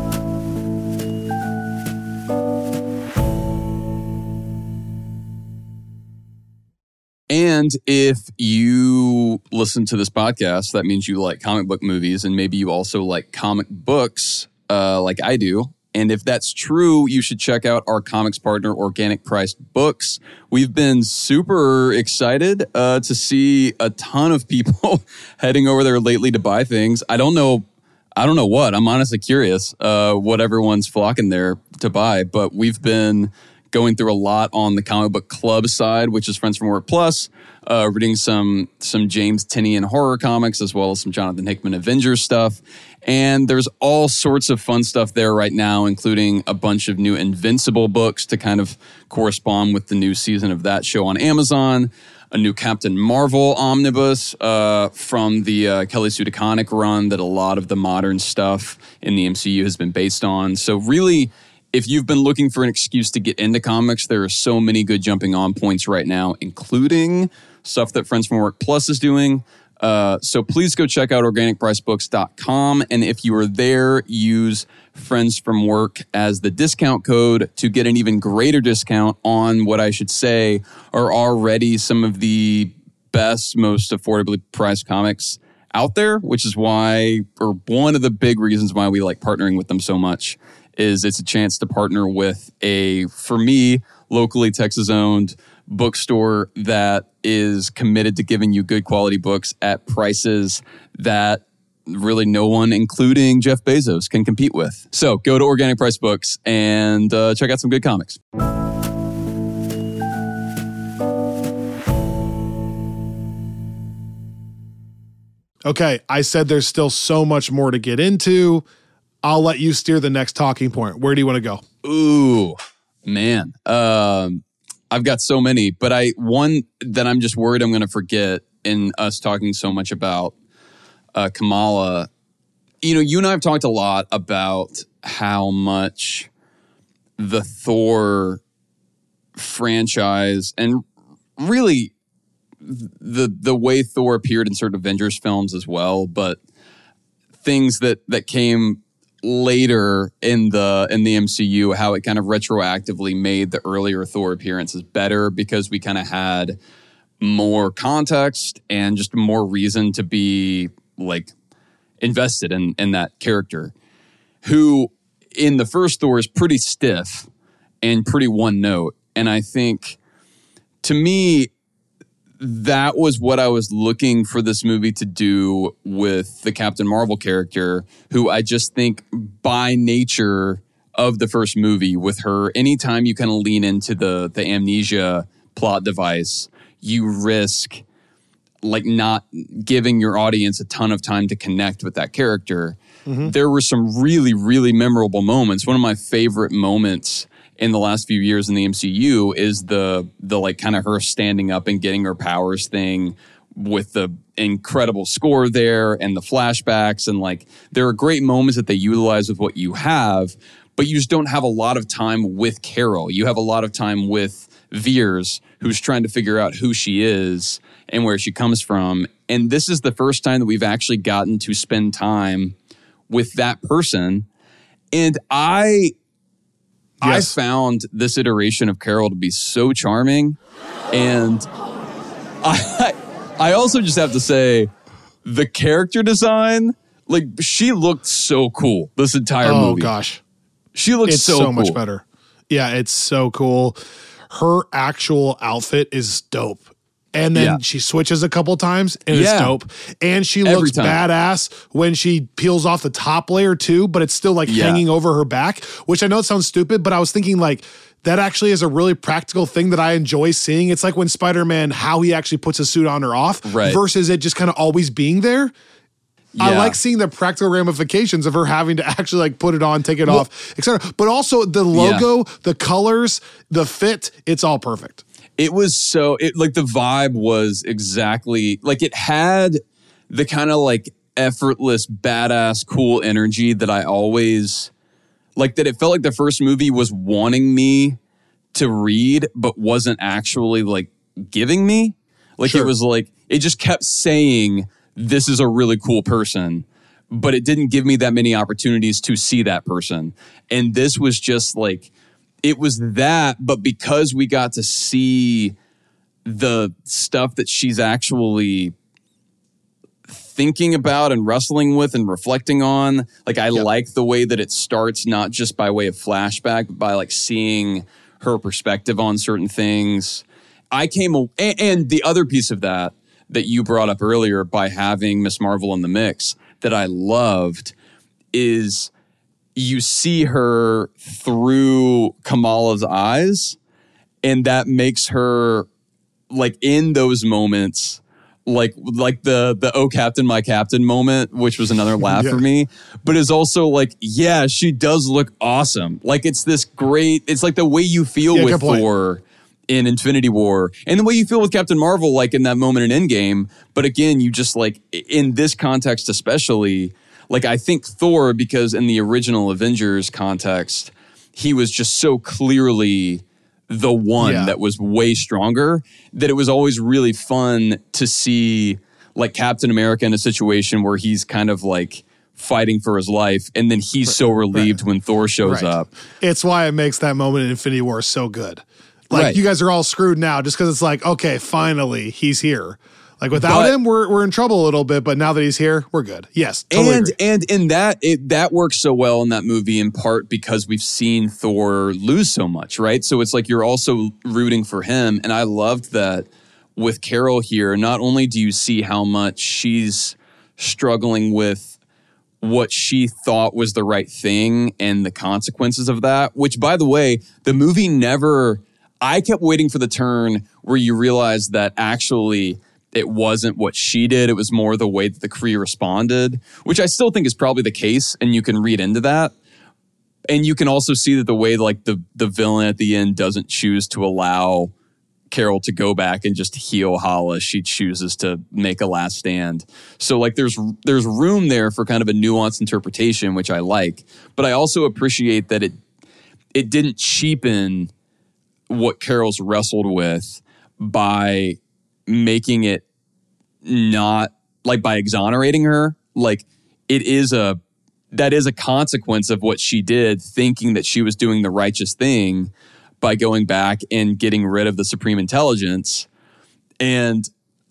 And if you listen to this podcast, that means you like comic book movies, and maybe you also like comic books like I do. And if that's true, you should check out our comics partner, Organic Priced Books. We've been super excited to see a ton of people heading over there lately to buy things. I don't know what. I'm honestly curious what everyone's flocking there to buy, but we've been going through a lot on the comic book club side, which is Friends from Work Plus, reading some James Tynion horror comics, as well as some Jonathan Hickman Avengers stuff. And there's all sorts of fun stuff there right now, including a bunch of new Invincible books to kind of correspond with the new season of that show on Amazon, a new Captain Marvel omnibus from the Kelly Sue DeConnick run that a lot of the modern stuff in the MCU has been based on. So really, if you've been looking for an excuse to get into comics, there are so many good jumping on points right now, including stuff that Friends from Work Plus is doing. So please go check out organicpricebooks.com. And if you are there, use Friends from Work as the discount code to get an even greater discount on what I should say are already some of the best, most affordably priced comics out there, which is why, or one of the big reasons why we like partnering with them so much, is it's a chance to partner with a, for me, locally Texas-owned bookstore that is committed to giving you good quality books at prices that really no one, including Jeff Bezos, can compete with. So go to Organic Price Books and check out some good comics. Okay, I said there's still so much more to get into. I'll let you steer the next talking point. Where do you want to go? Ooh, man. I've got so many, but one that I'm just worried I'm going to forget in us talking so much about Kamala. You and I have talked a lot about how much the Thor franchise and really the way Thor appeared in certain Avengers films as well, but things that came later in the MCU, how it kind of retroactively made the earlier Thor appearances better because we kind of had more context and just more reason to be like invested in that character, who in the first Thor is pretty stiff and pretty one note. And I think, to me, that was what I was looking for this movie to do with the Captain Marvel character, who I just think by nature of the first movie with her, anytime you kind of lean into the amnesia plot device, you risk like not giving your audience a ton of time to connect with that character. Mm-hmm. There were some really, really memorable moments. One of my favorite moments in the last few years in the MCU is the like kind of her standing up and getting her powers thing with the incredible score there and the flashbacks. And like, there are great moments that they utilize with what you have, but you just don't have a lot of time with Carol. You have a lot of time with Veers, who's trying to figure out who she is and where she comes from. And this is the first time that we've actually gotten to spend time with that person. And I found this iteration of Carol to be so charming. And I also just have to say, the character design, like, she looked so cool this entire movie. Oh, gosh. She looks it's so so cool. much better. Yeah, it's so cool. Her actual outfit is dope. And then she switches a couple times and it's dope. And she looks badass when she peels off the top layer too, but it's still like hanging over her back, which I know it sounds stupid, but I was thinking like, that actually is a really practical thing that I enjoy seeing. It's like when Spider-Man, how he actually puts a suit on or off versus it just kind of always being there. Yeah. I like seeing the practical ramifications of her having to actually like put it on, take it off, etc. But also the logo, the colors, the fit, it's all perfect. It was like the vibe was exactly like it had the kind of like effortless, badass, cool energy that I always like, that it felt like the first movie was wanting me to read, but wasn't actually like giving me. Like it was like, it just kept saying, this is a really cool person, but it didn't give me that many opportunities to see that person. And this was just like, it was that, but because we got to see the stuff that she's actually thinking about and wrestling with and reflecting on, like I like the way that it starts, not just by way of flashback, but by like seeing her perspective on certain things. And the other piece of that you brought up earlier by having Ms. Marvel in the mix that I loved is you see her through Kamala's eyes, and that makes her like in those moments, like the "Oh Captain, My Captain" moment, which was another laugh for me, but is also like, yeah, she does look awesome. Like it's this great, it's like the way you feel with Thor in Infinity War and the way you feel with Captain Marvel, like in that moment in Endgame. But again, you just like in this context, especially, like I think Thor, because in the original Avengers context, he was just so clearly the one that was way stronger, that it was always really fun to see like Captain America in a situation where he's kind of like fighting for his life, and then he's so relieved when Thor shows up. It's why it makes that moment in Infinity War so good. Like you guys are all screwed now just because it's like, okay, finally he's here. Like without him, we're in trouble a little bit, but now that he's here, we're good. Yes, totally agree. And in that works so well in that movie in part because we've seen Thor lose so much, right? So it's like you're also rooting for him, and I loved that with Carol here. Not only do you see how much she's struggling with what she thought was the right thing and the consequences of that, which by the way, the movie never. I kept waiting for the turn where you realize that actually it wasn't what she did. It was more the way that the Kree responded, which I still think is probably the case. And you can read into that. And you can also see that the way like the villain at the end doesn't choose to allow Carol to go back and just heal Hala. She chooses to make a last stand. So like there's room there for kind of a nuanced interpretation, which I like. But I also appreciate that it didn't cheapen what Carol's wrestled with by making it not like by exonerating her. Like that is a consequence of what she did, thinking that she was doing the righteous thing by going back and getting rid of the Supreme Intelligence. And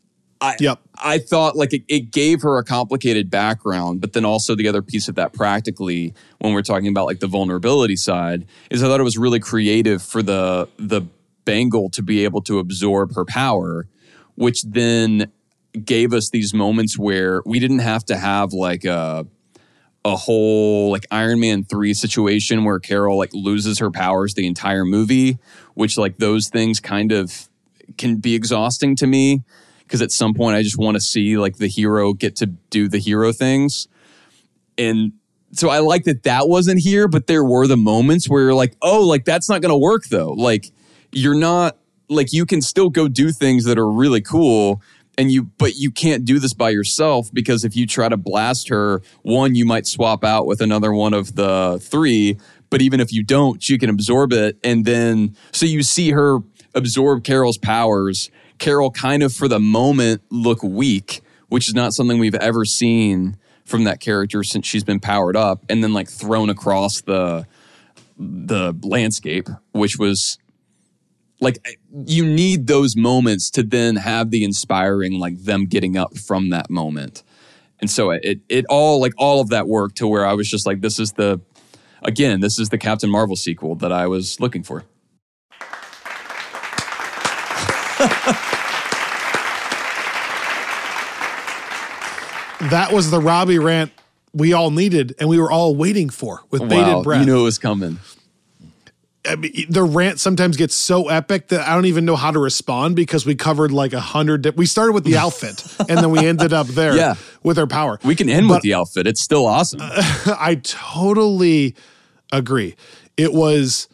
I thought like it gave her a complicated background, but then also the other piece of that practically, when we're talking about like the vulnerability side, is I thought it was really creative for the Bengal to be able to absorb her power, which then gave us these moments where we didn't have to have like a whole like Iron Man 3 situation where Carol like loses her powers the entire movie, which like those things kind of can be exhausting to me. Because at some point I just want to see like the hero get to do the hero things. And so I like that wasn't here, but there were the moments where you're like, oh, like that's not going to work though. Like you're not like, you can still go do things that are really cool but you can't do this by yourself, because if you try to blast her, one, you might swap out with another one of the three, but even if you don't, you can absorb it. And then, so you see her absorb Carol's powers. Carol kind of for the moment look weak, which is not something we've ever seen from that character since she's been powered up, and then like thrown across the landscape, which was like, you need those moments to then have the inspiring, like them getting up from that moment. And so it all, like all of that worked to where I was just like, this is the Captain Marvel sequel that I was looking for. that was the Robbie rant we all needed and we were all waiting for with bated breath. You knew it was coming. I mean, the rant sometimes gets so epic that I don't even know how to respond because we covered like 100. We started with the outfit and then we ended up there with her power. We can end with the outfit. It's still awesome. I totally agree. It was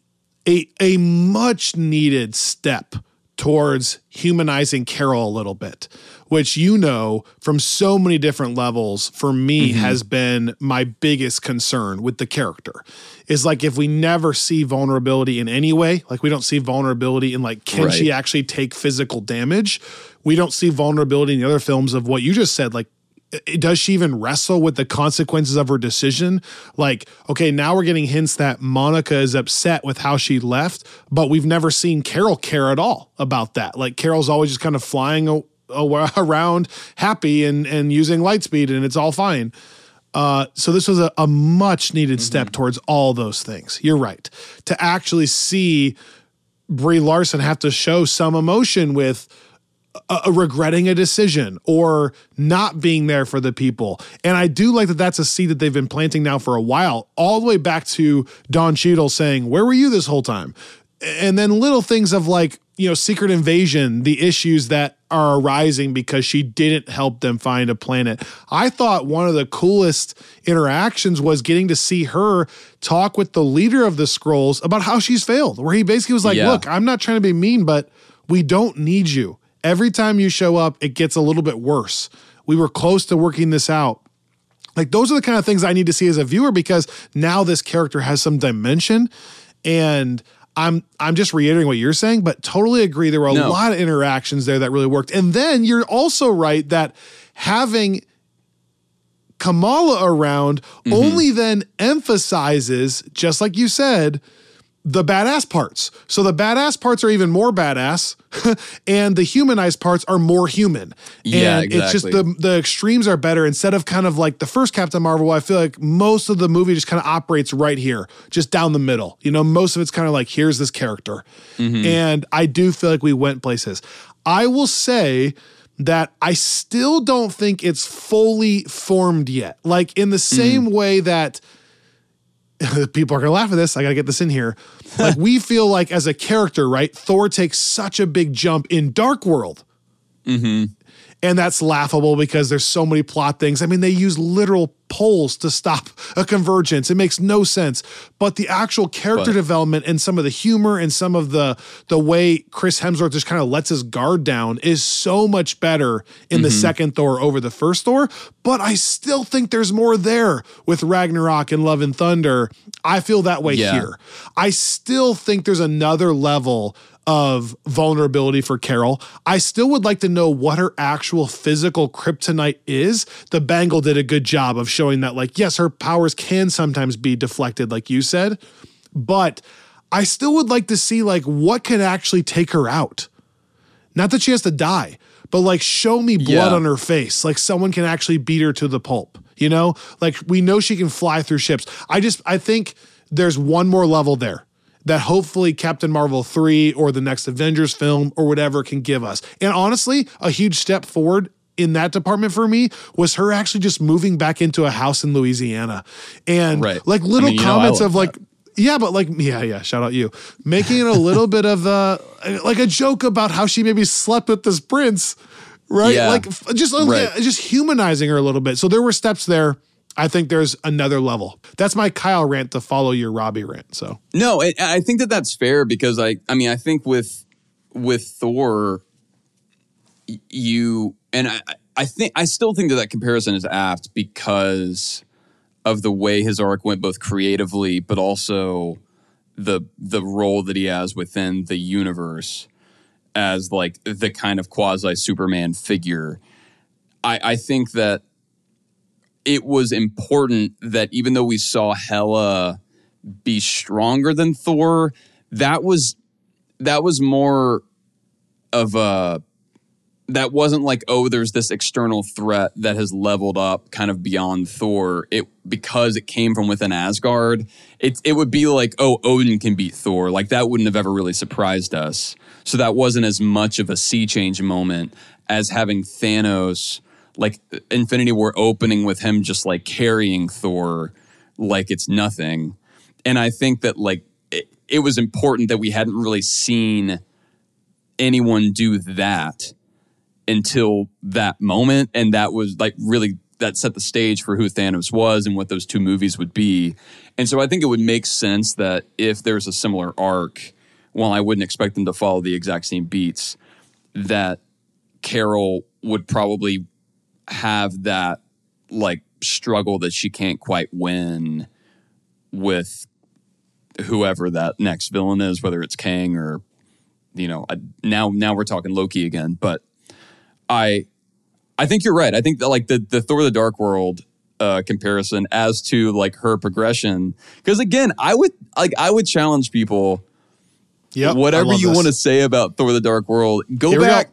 a much needed step towards humanizing Carol a little bit, which, you know, from so many different levels for me has been my biggest concern with the character. Is like if we never see vulnerability in any way, like we don't see vulnerability in like, can she actually take physical damage? We don't see vulnerability in the other films of what you just said, like, does she even wrestle with the consequences of her decision? Like, okay, now we're getting hints that Monica is upset with how she left, but we've never seen Carol care at all about that. Like Carol's always just kind of flying around happy and using Lightspeed and it's all fine. So this was a much needed step towards all those things. You're right. To actually see Brie Larson have to show some emotion with regretting a decision or not being there for the people. And I do like that that's a seed that they've been planting now for a while, all the way back to Don Cheadle saying, where were you this whole time? And then little things of like, you know, Secret Invasion, the issues that are arising because she didn't help them find a planet. I thought one of the coolest interactions was getting to see her talk with the leader of the Skrulls about how she's failed, where he basically was like, look, I'm not trying to be mean, but we don't need you. Every time you show up, it gets a little bit worse. We were close to working this out. Like those are the kind of things I need to see as a viewer because now this character has some dimension. And I'm just reiterating what you're saying, but totally agree. There were a lot of interactions there that really worked. And then you're also right that having Kamala around only then emphasizes, just like you said, the badass parts. So the badass parts are even more badass and the humanized parts are more human. Yeah, and it's just the extremes are better instead of kind of like the first Captain Marvel. I feel like most of the movie just kind of operates right here, just down the middle. You know, most of it's kind of like, here's this character. And I do feel like we went places. I will say that I still don't think it's fully formed yet. Like in the same way that people are going to laugh at this. I got to get this in here. Like we feel like as a character, right? Thor takes such a big jump in Dark World. And that's laughable because there's so many plot things. I mean, they use literal poles to stop a convergence. It makes no sense. But the actual character development and some of the humor and some of the way Chris Hemsworth just kind of lets his guard down is so much better in the second Thor over the first Thor. But I still think there's more there with Ragnarok and Love and Thunder. I feel that way here. I still think there's another level of vulnerability for Carol. I still would like to know what her actual physical kryptonite is. The Bangle did a good job of showing that, like, yes, her powers can sometimes be deflected, like you said, but I still would like to see, like, what can actually take her out. Not that she has to die, but, like, show me blood on her face. Like, someone can actually beat her to the pulp, you know? Like, we know she can fly through ships. I think there's one more level there that hopefully Captain Marvel 3 or the next Avengers film or whatever can give us. And honestly, a huge step forward in that department for me was her actually just moving back into a house in Louisiana. And like little comments of like, shout out you. Making it a little bit of like a joke about how she maybe slept with this prince, right? Yeah. Like just humanizing her a little bit. So there were steps there. I think there's another level. That's my Kyle rant to follow your Robbie rant. So no, I think that's fair because I think with Thor, I still think that comparison is apt because of the way his arc went, both creatively, but also the role that he has within the universe as like the kind of quasi Superman figure. I think that it was important that even though we saw Hela be stronger than Thor, that was more of a, that wasn't like, oh, there's this external threat that has leveled up kind of beyond Thor. Because it came from within Asgard, it would be like, oh, Odin can beat Thor. Like that wouldn't have ever really surprised us. So that wasn't as much of a sea change moment as having Thanos like Infinity War opening with him just like carrying Thor like it's nothing. And I think that like it was important that we hadn't really seen anyone do that until that moment. And that was like really, that set the stage for who Thanos was and what those two movies would be. And so I think it would make sense that if there's a similar arc, while I wouldn't expect them to follow the exact same beats, that Carol would probably have that like struggle that she can't quite win with whoever that next villain is, whether it's Kang or, you know, now we're talking Loki again. But I think you're right. I think that like the Thor: The Dark World comparison as to like her progression, because again, I would challenge people. Yep, whatever you want to say about Thor: The Dark World, go back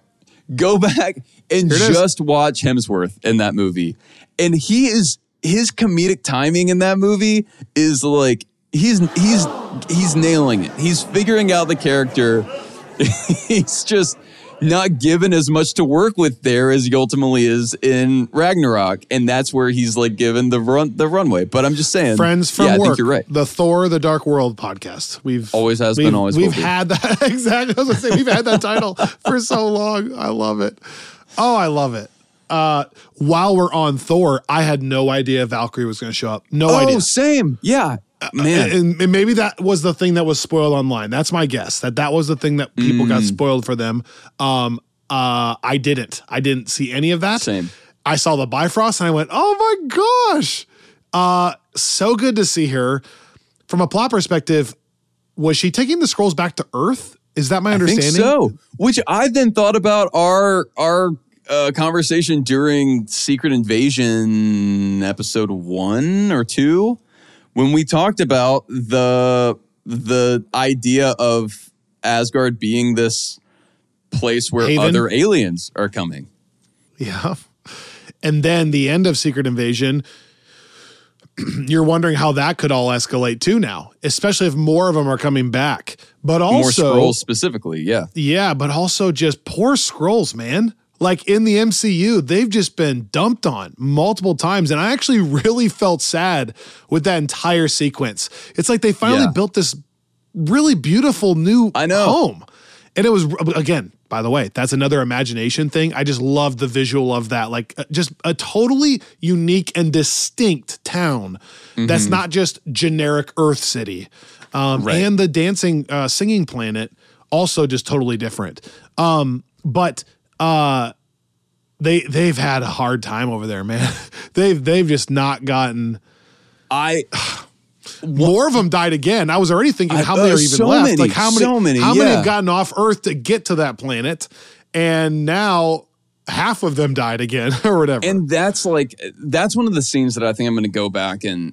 and just watch Hemsworth in that movie. And his comedic timing in that movie is like he's nailing it. He's figuring out the character. He's just not given as much to work with there as he ultimately is in Ragnarok, and that's where he's like given the runway. But I'm just saying, Friends from Work. I think you're right. The Thor: The Dark World podcast. We've always had that exactly. I was gonna say we've had that title for so long. I love it. Oh, I love it. While we're on Thor, I had no idea Valkyrie was going to show up. No idea. Oh, same. Yeah. Man. And maybe that was the thing that was spoiled online. That's my guess. That was the thing that people got spoiled for them. I didn't see any of that. Same. I saw the Bifrost and I went, oh my gosh. So good to see her. From a plot perspective, was she taking the scrolls back to Earth? Is that my understanding? I think so. Which I then thought about our conversation during Secret Invasion episode 1 or 2. When we talked about the idea of Asgard being this place where Haven. Other aliens are coming. Yeah. And then the end of Secret Invasion, you're wondering how that could all escalate too now, especially if more of them are coming back. But also more Skrulls specifically, yeah. Yeah, but also just poor Skrulls, man. Like in the MCU, they've just been dumped on multiple times. And I actually really felt sad with that entire sequence. It's like they finally built this really beautiful new home. And it was, again, by the way, that's another imagination thing. I just love the visual of that. Like just a totally unique and distinct town that's not just generic Earth City. And the dancing, singing planet, also just totally different. But they've had a hard time over there, man. They've just not gotten. More of them died again. I was already thinking how many are even left. Many, like how many have gotten off Earth to get to that planet, and now half of them died again or whatever. And that's one of the scenes that I think I'm going to go back and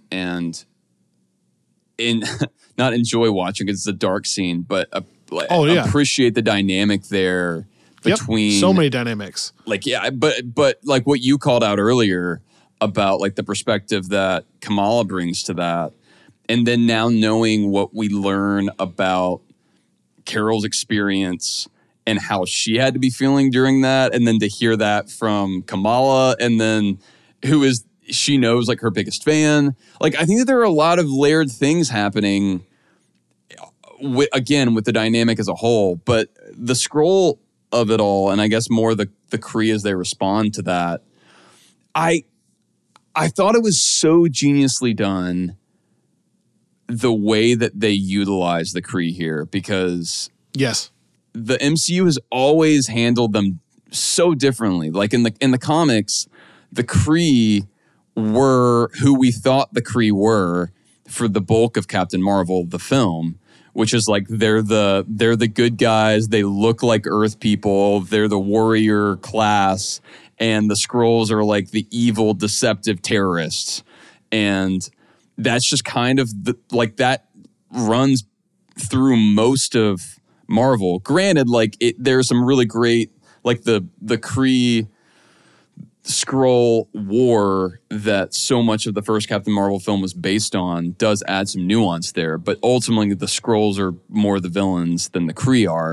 not enjoy watching because it's a dark scene, but appreciate the dynamic there between so many dynamics. But like what you called out earlier about like the perspective that Kamala brings to that. And then now knowing what we learn about Carol's experience and how she had to be feeling during that, and then to hear that from Kamala, and then she knows like her biggest fan. Like I think that there are a lot of layered things happening with the dynamic as a whole, but the scroll of it all, and I guess more the Kree as they respond to that. I thought it was so geniusly done the way that they utilize the Kree here, because the MCU has always handled them so differently. Like in the comics, the Kree were who we thought the Kree were for the bulk of Captain Marvel, the film, which is like they're the good guys. They look like Earth people. They're the warrior class, and the Skrulls are like the evil, deceptive terrorists. And that's just kind of that runs through most of Marvel. Granted, there's some really great, like the Kree Skrull war that so much of the first Captain Marvel film was based on does add some nuance there. But ultimately, the Skrulls are more the villains than the Kree are.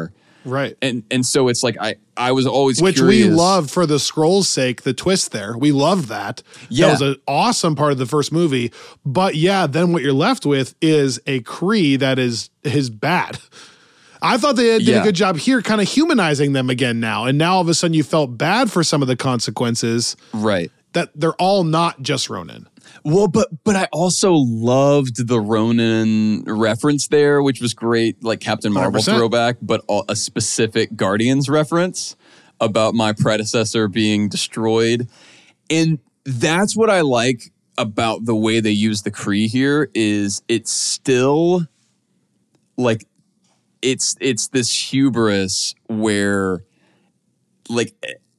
Right. And so it's like I was always Which curious. we loved for the scroll's sake, the twist there. We loved that. Yeah. That was an awesome part of the first movie. But yeah, then what you're left with is a Kree that is bad. I thought they did a good job here kind of humanizing them again now. And now all of a sudden you felt bad for some of the consequences. Right. That they're all not just Ronin. Well, but I also loved the Ronin reference there, which was great, like Captain Marvel 100%. throwback, but a specific Guardians reference about my predecessor being destroyed. And that's what I like about the way they use the Kree here is it's still like it's this hubris where like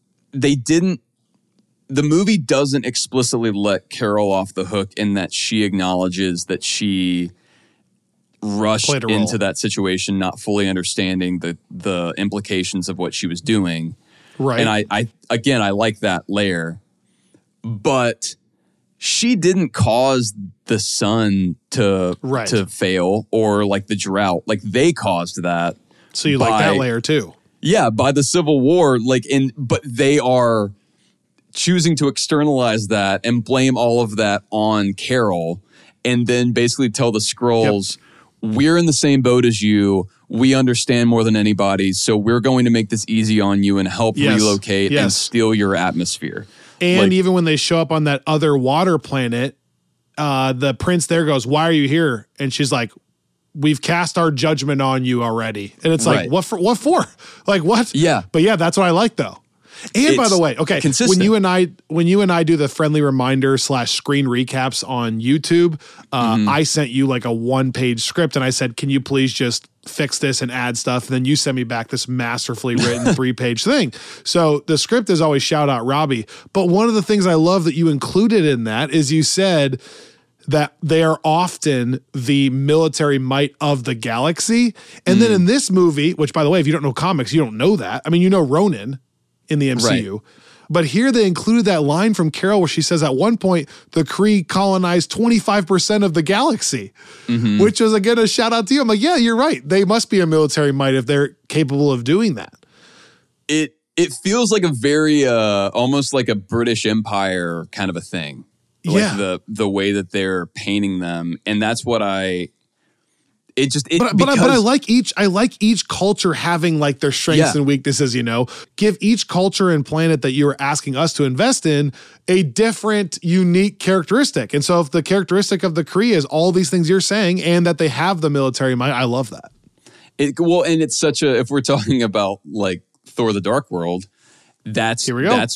the movie doesn't explicitly let Carol off the hook in that she acknowledges that she rushed into that situation, not fully understanding the implications of what she was doing. Right. And I like that layer. But she didn't cause the sun to fail or like the drought. Like they caused that. So you like that layer too. Yeah, by the Civil War, but they are choosing to externalize that and blame all of that on Carol and then basically tell the Skrulls, we're in the same boat as you. We understand more than anybody. So we're going to make this easy on you and help relocate and steal your atmosphere. And even when they show up on that other water planet, the prince there goes, why are you here? And she's like, we've cast our judgment on you already. And it's like, what for? Like what? Yeah. But yeah, that's what I like though. And by the way, okay, when you and I do the friendly reminder / screen recaps on YouTube, I sent you like a 1-page script and I said, can you please just fix this and add stuff? And then you send me back this masterfully written 3-page thing. So the script is always shout out Robbie. But one of the things I love that you included in that is you said that they are often the military might of the galaxy. And then in this movie, which by the way, if you don't know comics, you don't know that. I mean, you know Ronin in the MCU. Right. But here they included that line from Carol where she says at one point, the Kree colonized 25% of the galaxy, which was again a shout out to you. I'm like, yeah, you're right. They must be a military might if they're capable of doing that. It feels like a very, almost like a British Empire kind of a thing. Like the way that they're painting them. And that's what but I like each culture having like their strengths and weaknesses, you know. Give each culture and planet that you are asking us to invest in a different, unique characteristic. And so if the characteristic of the Kree is all these things you're saying and that they have the military might, I love that. And it's such if we're talking about like Thor the Dark World, that's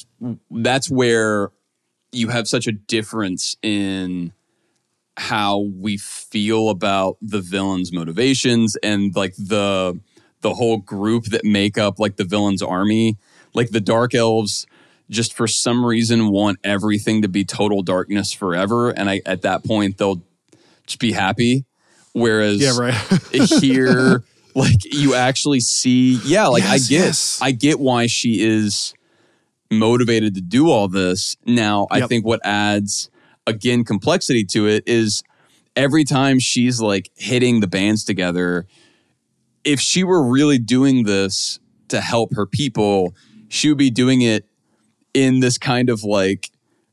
where you have such a difference in how we feel about the villain's motivations and like the whole group that make up like the villain's army. Like the Dark Elves just for some reason want everything to be total darkness forever. And at that point they'll just be happy. Whereas here, like you actually see, I get why she is motivated to do all this. Now, I think what adds again complexity to it is every time she's like hitting the bands together, if she were really doing this to help her people, she would be doing it in this kind of like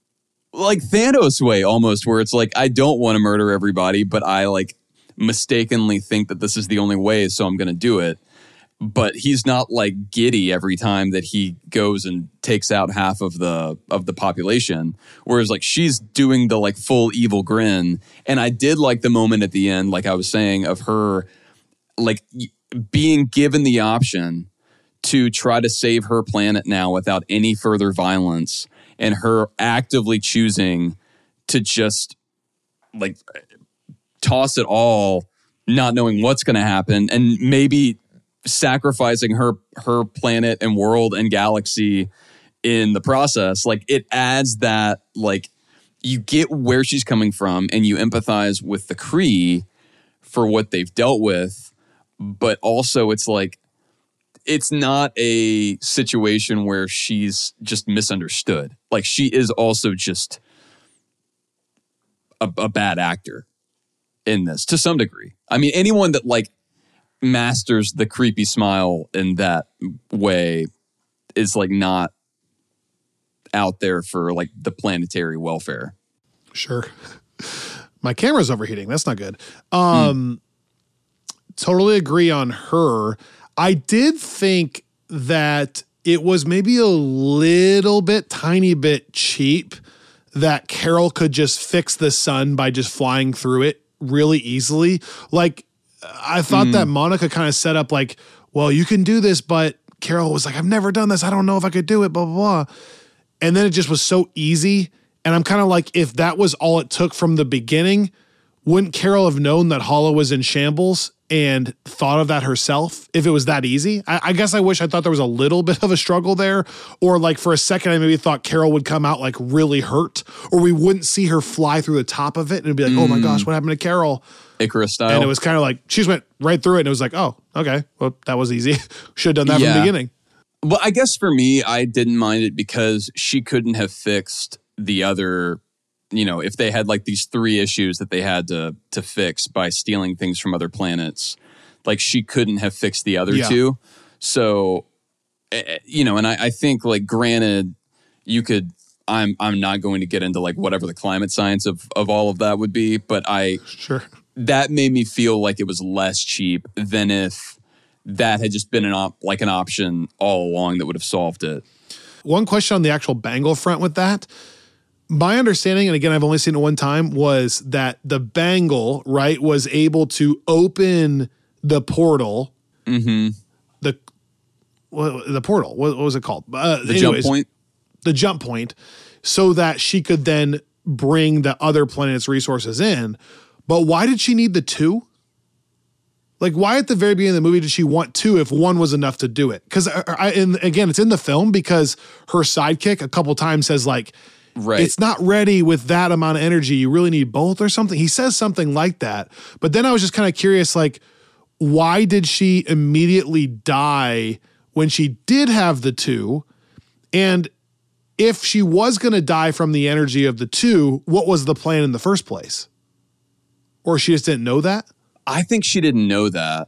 Thanos way almost, where it's like, I don't want to murder everybody, but I like mistakenly think that this is the only way, so I'm going to do it. But he's not like giddy every time that he goes and takes out half of the population. Whereas like she's doing the like full evil grin. And I did like the moment at the end, like I was saying, of her like being given the option to try to save her planet now without any further violence, and her actively choosing to just like toss it all, not knowing what's going to happen, and maybe sacrificing her planet and world and galaxy in the process. Like it adds that, like you get where she's coming from and you empathize with the Kree for what they've dealt with. But also it's like, it's not a situation where she's just misunderstood. Like she is also just a bad actor in this to some degree. I mean, anyone that like masters the creepy smile in that way is like not out there for like the planetary welfare. Sure. My camera's overheating. That's not good. Totally agree on her. I did think that it was maybe a little bit, tiny bit cheap that Carol could just fix the sun by just flying through it really easily. Like, I thought that Monica kind of set up like, well, you can do this, but Carol was like, I've never done this. I don't know if I could do it, blah, blah, blah. And then it just was so easy. And I'm kind of like, if that was all it took from the beginning, wouldn't Carol have known that Hala was in shambles and thought of that herself if it was that easy? I guess I wish I thought there was a little bit of a struggle there. Or like for a second, I maybe thought Carol would come out like really hurt, or we wouldn't see her fly through the top of it. And it'd be like, oh my gosh, what happened to Carol? Icarus style. And it was kind of like, she just went right through it. And it was like, oh, okay, well, that was easy. Should have done that from the beginning. Well, I guess for me, I didn't mind it because she couldn't have fixed the other, you know, if they had like these 3 issues that they had to fix by stealing things from other planets, like she couldn't have fixed the other 2. So, you know, and I think like, granted, you could, I'm not going to get into like whatever the climate science of all of that would be, but that made me feel like it was less cheap than if that had just been an option all along that would have solved it. One question on the actual bangle front with that. My understanding, and again, I've only seen it one time, was that the bangle, right, was able to open the portal. Mm-hmm. The portal. What was it called? Jump point. The jump point, so that she could then bring the other planet's resources in. But why did she need the 2? Like, why at the very beginning of the movie did she want 2 if 1 was enough to do it? Because, again, it's in the film because her sidekick a couple times says, like, it's not ready with that amount of energy. You really need both or something. He says something like that. But then I was just kind of curious, like, why did she immediately die when she did have the 2? And if she was going to die from the energy of the 2, what was the plan in the first place? Or she just didn't know that? I think she didn't know that.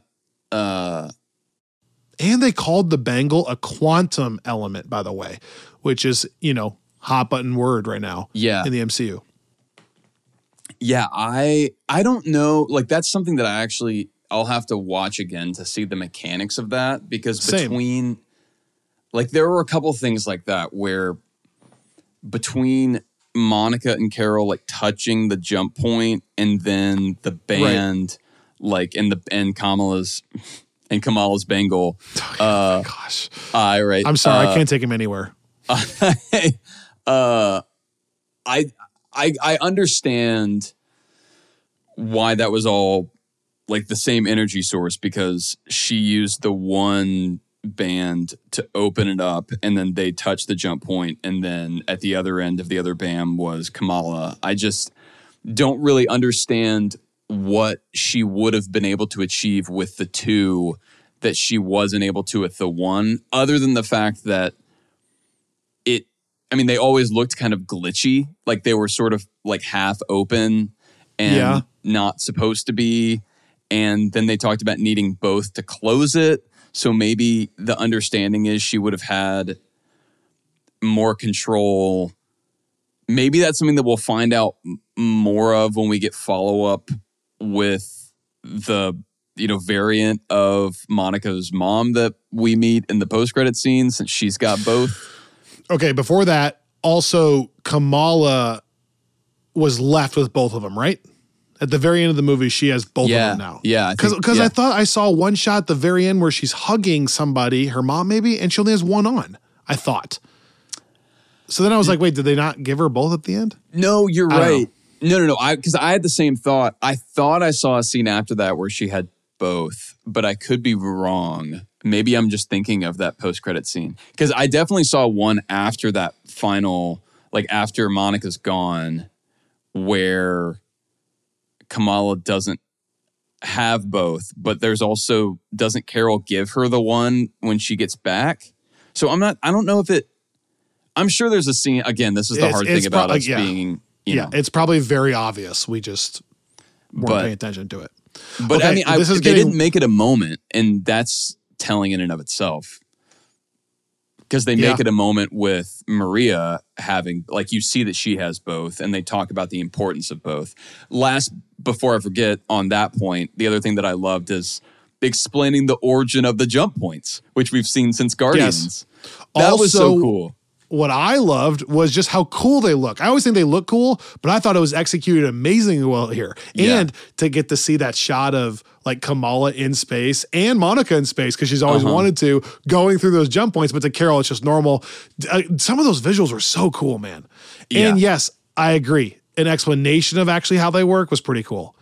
And they called the bangle a quantum element, by the way, which is, you know, hot button word right now in the MCU. Yeah, I don't know. Like, that's something that I'll have to watch again to see the mechanics of that, because between, like, there were a couple things like that where between Monica and Carol, like, touching the jump point and then the band, like, and Kamala's bangle. Oh, gosh. I'm sorry. I can't take him anywhere. I understand why that was all like the same energy source, because she used the one band to open it up and then they touched the jump point, and then at the other end of the other band was Kamala. I just don't really understand what she would have been able to achieve with the 2 that she wasn't able to with the 1, other than the fact that they always looked kind of glitchy, like they were sort of like half open and not supposed to be. And then they talked about needing both to close it. So maybe the understanding is she would have had more control. Maybe that's something that we'll find out more of when we get follow-up with the, you know, variant of Monica's mom that we meet in the post-credit scene, since she's got both. Okay, before that, also Kamala was left with both of them, right? At the very end of the movie, she has both of them now. Yeah. Because I thought I saw one shot at the very end where she's hugging somebody, her mom maybe, and she only has one on, I thought. So then I was like, wait, did they not give her both at the end? No, you're right. No. Because I had the same thought. I thought I saw a scene after that where she had both, but I could be wrong. Maybe I'm just thinking of that post-credit scene, because I definitely saw one after that final, like after Monica's gone, where Kamala doesn't have both, but there's also, doesn't Carol give her the one when she gets back? So I don't know if I'm sure there's a scene, again, this is the hard thing about us being, you know. It's probably very obvious. We just weren't paying attention to it. But Okay, I mean, this is they getting- didn't make it a moment, and that's telling in and of itself. Because they make it a moment with Maria having, like, you see that she has both, and they talk about the importance of both. Before I forget, on that point, the other thing that I loved is explaining the origin of the jump points, which we've seen since Guardians. That was so Also, cool. What I loved was just how cool they look. I always think they look cool, but I thought it was executed amazingly well here. Yeah. And to get to see that shot of like Kamala in space and Monica in space, because she's always wanted to, going through those jump points, but to Carol, it's just normal. Some of those visuals were so cool, man. Yeah. And yes, I agree. An explanation of actually how they work was pretty cool.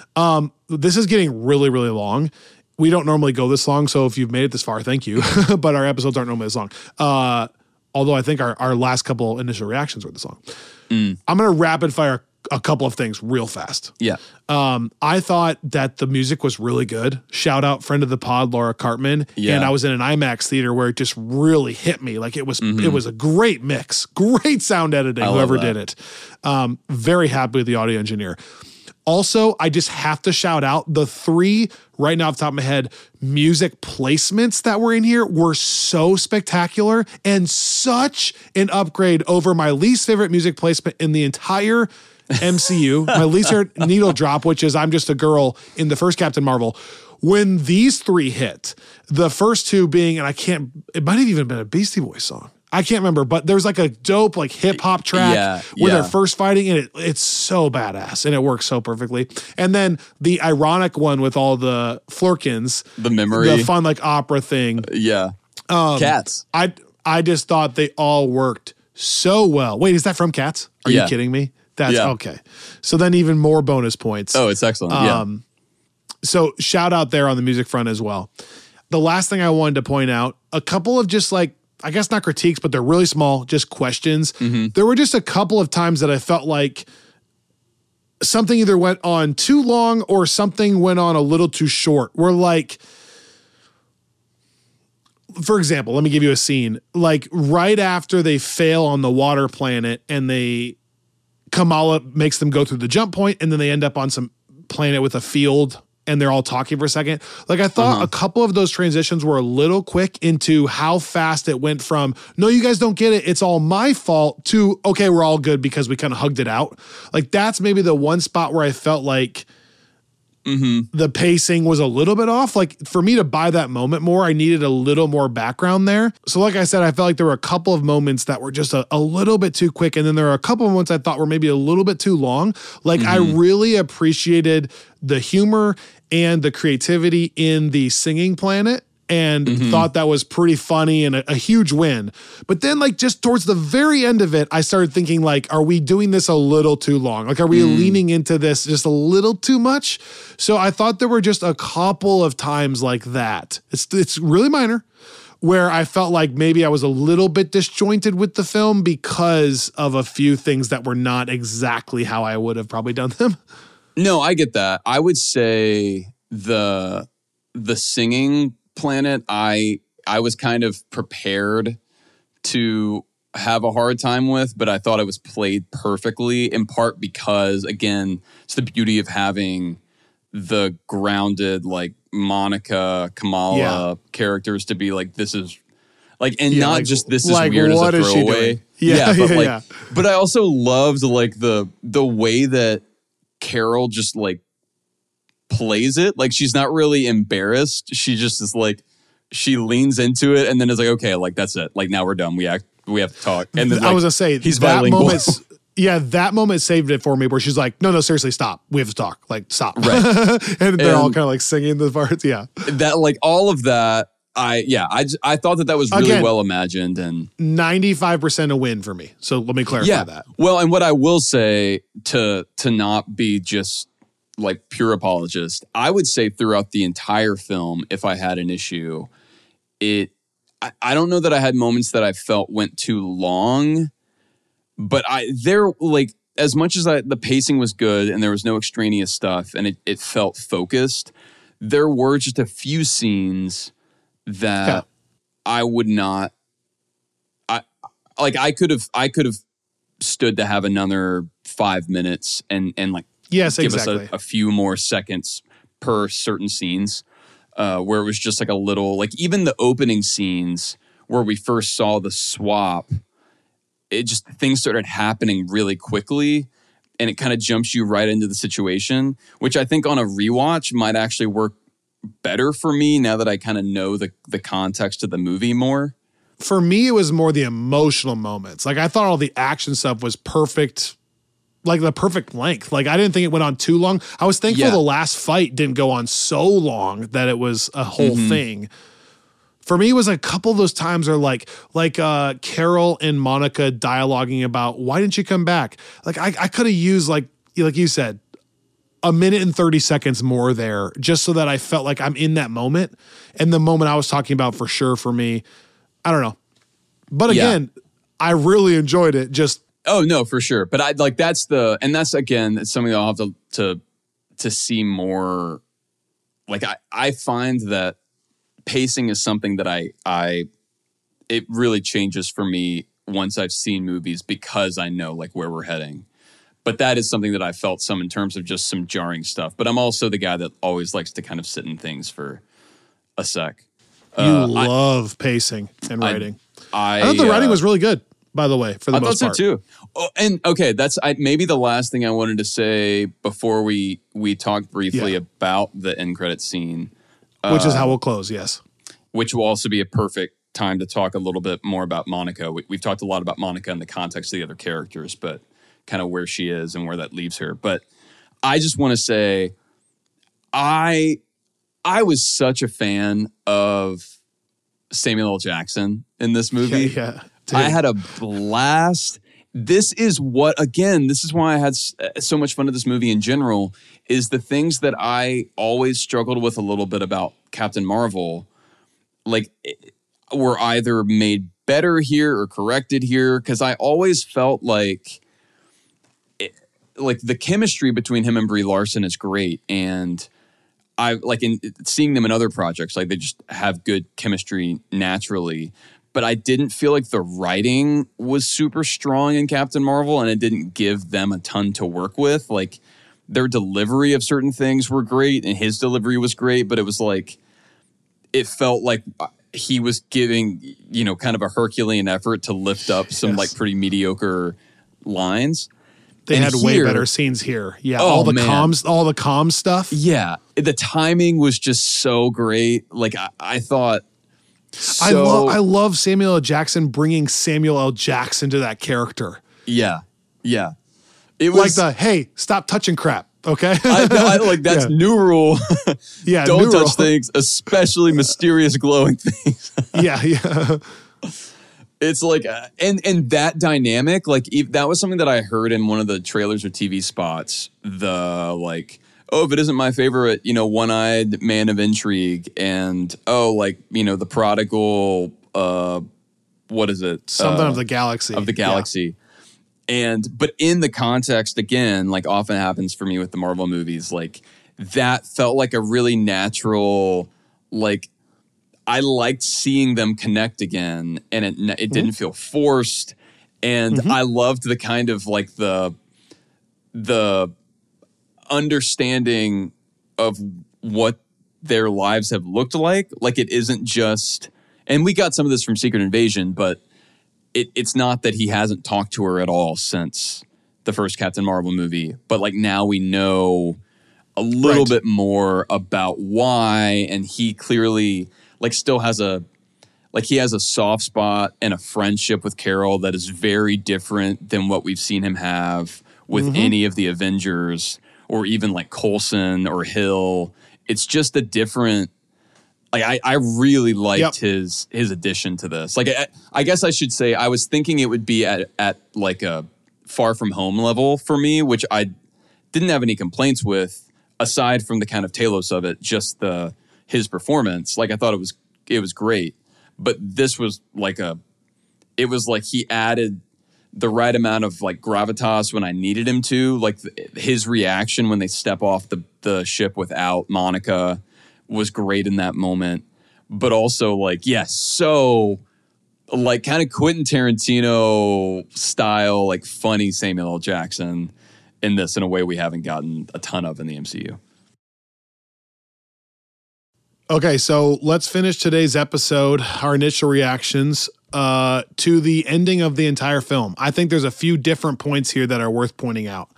This is getting really, really long. We don't normally go this long, so if you've made it this far, thank you. But our episodes aren't normally this long. Although I think our last couple initial reactions were this long. I'm going to rapid fire a couple of things real fast. Yeah. I thought that the music was really good. Shout out friend of the pod, Laura Cartman. Yeah. And I was in an IMAX theater where it just really hit me. Like it was a great mix, great sound editing, whoever did it. Very happy with the audio engineer. Also, I just have to shout out the 3, right now off the top of my head, music placements that were in here were so spectacular and such an upgrade over my least favorite music placement in the entire MCU. My least favorite needle drop, which is I'm Just a Girl in the first Captain Marvel. When these 3 hit, the first 2 being, and it might have even been a Beastie Boys song. I can't remember, but there's like a dope like hip hop track where they're first fighting, and it's so badass and it works so perfectly. And then the ironic one with all the Flurkins, The memory. the fun like opera thing. Yeah. Cats. I just thought they all worked so well. Wait, is that from Cats? Are you kidding me? That's okay. So then even more bonus points. Oh, it's excellent. So shout out there on the music front as well. The last thing I wanted to point out, a couple of just like, I guess not critiques, but they're really small, just questions. There were just a couple of times that I felt like something either went on too long or something went on a little too short. Where like, for example, let me give you a scene. Like right after they fail on the water planet and Kamala makes them go through the jump point and then they end up on some planet with a field and they're all talking for a second. Like I thought a couple of those transitions were a little quick into how fast it went from, no, you guys don't get it, it's all my fault, to, okay, we're all good because we kind of hugged it out. Like that's maybe the one spot where I felt like the pacing was a little bit off. Like for me to buy that moment more, I needed a little more background there. So like I said, I felt like there were a couple of moments that were just a little bit too quick. And then there are a couple of moments I thought were maybe a little bit too long. Like I really appreciated the humor and the creativity in the singing planet and thought that was pretty funny and a huge win. But then like just towards the very end of it, I started thinking like, are we doing this a little too long? Like, are we leaning into this just a little too much? So I thought there were just a couple of times like that. It's really minor, where I felt like maybe I was a little bit disjointed with the film because of a few things that were not exactly how I would have probably done them. No, I get that. I would say the singing planet, I was kind of prepared to have a hard time with, but I thought it was played perfectly, in part because, again, it's the beauty of having the grounded, like Monica, Kamala characters to be like, this is like, and not like, just this is like, weird as a throwaway. But I also loved like the way that Carol just like plays it. Like she's not really embarrassed. She just is like, she leans into it and then is like, okay, like that's it. Like now we're done. We have to talk. And then like, I was gonna say he's that bilingual. That moment saved it for me where she's like, no, seriously, stop. We have to talk. Like, stop. Right. and they're all kind of like singing the parts. Yeah. That like all of that. I thought that was really well imagined and 95% a win for me. So let me clarify that. Well, and what I will say to not be just like pure apologist, I would say throughout the entire film, if I had an issue, I don't know that I had moments that I felt went too long, but there like as much as the pacing was good and there was no extraneous stuff and it felt focused, there were just a few scenes that I would not. I could have stood to have another 5 minutes and like yes, give exactly. us a few more seconds per certain scenes, where it was just like a little, like even the opening scenes where we first saw the swap, it just, things started happening really quickly and it kind of jumps you right into the situation, which I think on a rewatch might actually work better for me now that I kind of know the context of the movie more. For me, it was more the emotional moments. Like I thought all the action stuff was perfect, like the perfect length. Like I didn't think it went on too long. I was thankful the last fight didn't go on so long that it was a whole thing. For me, it was a couple of those times where like Carol and Monica dialoguing about why didn't you come back? Like I could have used like you said, a minute and 30 seconds more there just so that I felt like I'm in that moment. And the moment I was talking about for sure for me, I don't know. But again, I really enjoyed it. Just oh no, for sure. But I like that's again, it's something that I'll have to see more. Like I find that pacing is something that it really changes for me once I've seen movies because I know like where we're heading. But that is something that I felt some in terms of just some jarring stuff. But I'm also the guy that always likes to kind of sit in things for a sec. You love pacing and writing. I thought the writing was really good, by the way, for the most part. I thought so too. Oh, and okay, that's maybe the last thing I wanted to say before we talk briefly about the end credit scene. Which is how we'll close, yes. Which will also be a perfect time to talk a little bit more about Monica. We've talked a lot about Monica in the context of the other characters, but kind of where she is and where that leaves her. But I just want to say, I was such a fan of Samuel L. Jackson in this movie. Yeah. I had a blast. This is why I had so much fun with this movie in general, is the things that I always struggled with a little bit about Captain Marvel, like were either made better here or corrected here. Cause I always felt like the chemistry between him and Brie Larson is great. And I like in seeing them in other projects, like they just have good chemistry naturally. But I didn't feel like the writing was super strong in Captain Marvel, and it didn't give them a ton to work with. Like their delivery of certain things were great, and his delivery was great, but it was like, it felt like he was giving, kind of a Herculean effort to lift up some like pretty mediocre lines. They had way better scenes here. Yeah. All the comms stuff. Yeah. The timing was just so great. Like I thought. I love Samuel L. Jackson bringing Samuel L. Jackson to that character. Yeah. Yeah. It was like hey, stop touching crap. Okay. I like that's new rule. Yeah. Don't touch things, especially mysterious glowing things. Yeah. It's like, and that dynamic, like that was something that I heard in one of the trailers or TV spots. The like, oh, if it isn't my favorite, one-eyed man of intrigue, and the prodigal, what is it? Something of the galaxy. Of the galaxy. Yeah. But in the context, again, like often happens for me with the Marvel movies, like that felt like a really natural, like, I liked seeing them connect again, and it didn't feel forced. And I loved the kind of like the understanding of what their lives have looked like. Like it isn't just, and we got some of this from Secret Invasion, but it's not that he hasn't talked to her at all since the first Captain Marvel movie. But like now we know a little bit more about why, and he clearly like still has he has a soft spot and a friendship with Carol that is very different than what we've seen him have with any of the Avengers or even like Coulson or Hill. It's just a different, like I really liked his addition to this. Like I guess I should say I was thinking it would be at like a Far From Home level for me, which I didn't have any complaints with aside from the kind of telos of it, just his performance. Like I thought it was great, but this was like it was like he added the right amount of like gravitas when I needed him to. Like his reaction when they step off the ship without Monica was great in that moment, but also like, so like kind of Quentin Tarantino style, like funny Samuel L. Jackson in this in a way we haven't gotten a ton of in the MCU. Okay, so let's finish today's episode, our initial reactions to the ending of the entire film. I think there's a few different points here that are worth pointing out.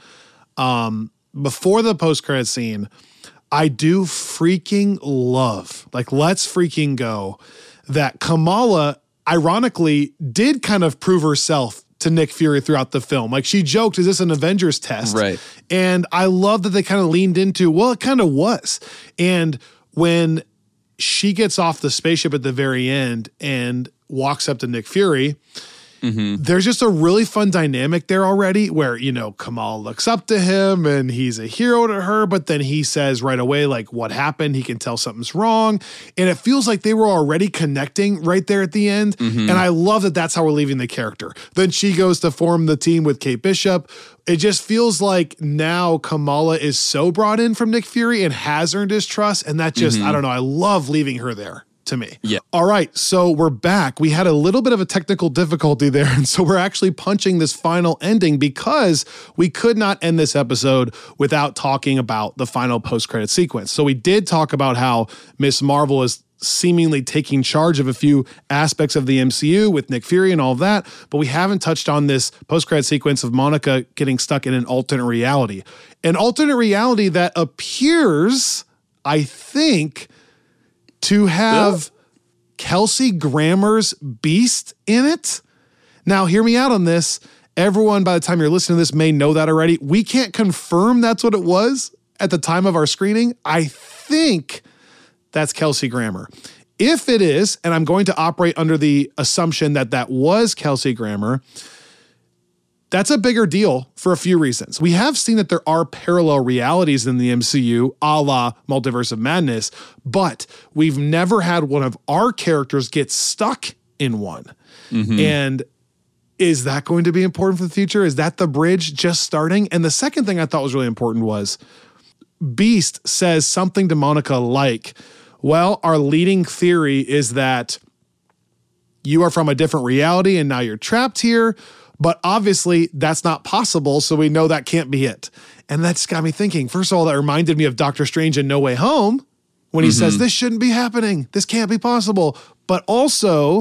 Before the post-credit scene, I do freaking love, like, let's freaking go, that Kamala, ironically, did kind of prove herself to Nick Fury throughout the film. Like, she joked, is this an Avengers test? Right. And I love that they kind of leaned into, well, it kind of was. And when she gets off the spaceship at the very end and walks up to Nick Fury, there's just a really fun dynamic there already where, you know, Kamal looks up to him and he's a hero to her, but then he says right away, like, what happened? He can tell something's wrong. And it feels like they were already connecting right there at the end. And I love that that's how we're leaving the character. Then she goes to form the team with Kate Bishop. It just feels like now Kamala is so brought in from Nick Fury and has earned his trust. And that just, I don't know, I love leaving her there. To me. Yeah. All right. So we're back. We had a little bit of a technical difficulty there. And so we're actually punching this final ending because we could not end this episode without talking about the final post-credit sequence. So we did talk about how Ms. Marvel is seemingly taking charge of a few aspects of the MCU with Nick Fury and all of that, but we haven't touched on this post-credit sequence of Monica getting stuck in an alternate reality. An alternate reality that appears, I think, to have Kelsey Grammer's Beast in it. Now, hear me out on this. Everyone, by the time you're listening to this, may know that already. We can't confirm that's what it was at the time of our screening. I think that's Kelsey Grammer. If it is, and I'm going to operate under the assumption that that was Kelsey Grammer, that's a bigger deal for a few reasons. We have seen that there are parallel realities in the MCU, a la Multiverse of Madness, but we've never had one of our characters get stuck in one. And is that going to be important for the future? Is that the bridge just starting? And the second thing I thought was really important was Beast says something to Monica like, well, our leading theory is that you are from a different reality and now you're trapped here. But obviously that's not possible, so we know that can't be it. And that just got me thinking. First of all, that reminded me of Doctor Strange in No Way Home when he says, this shouldn't be happening. This can't be possible. But also,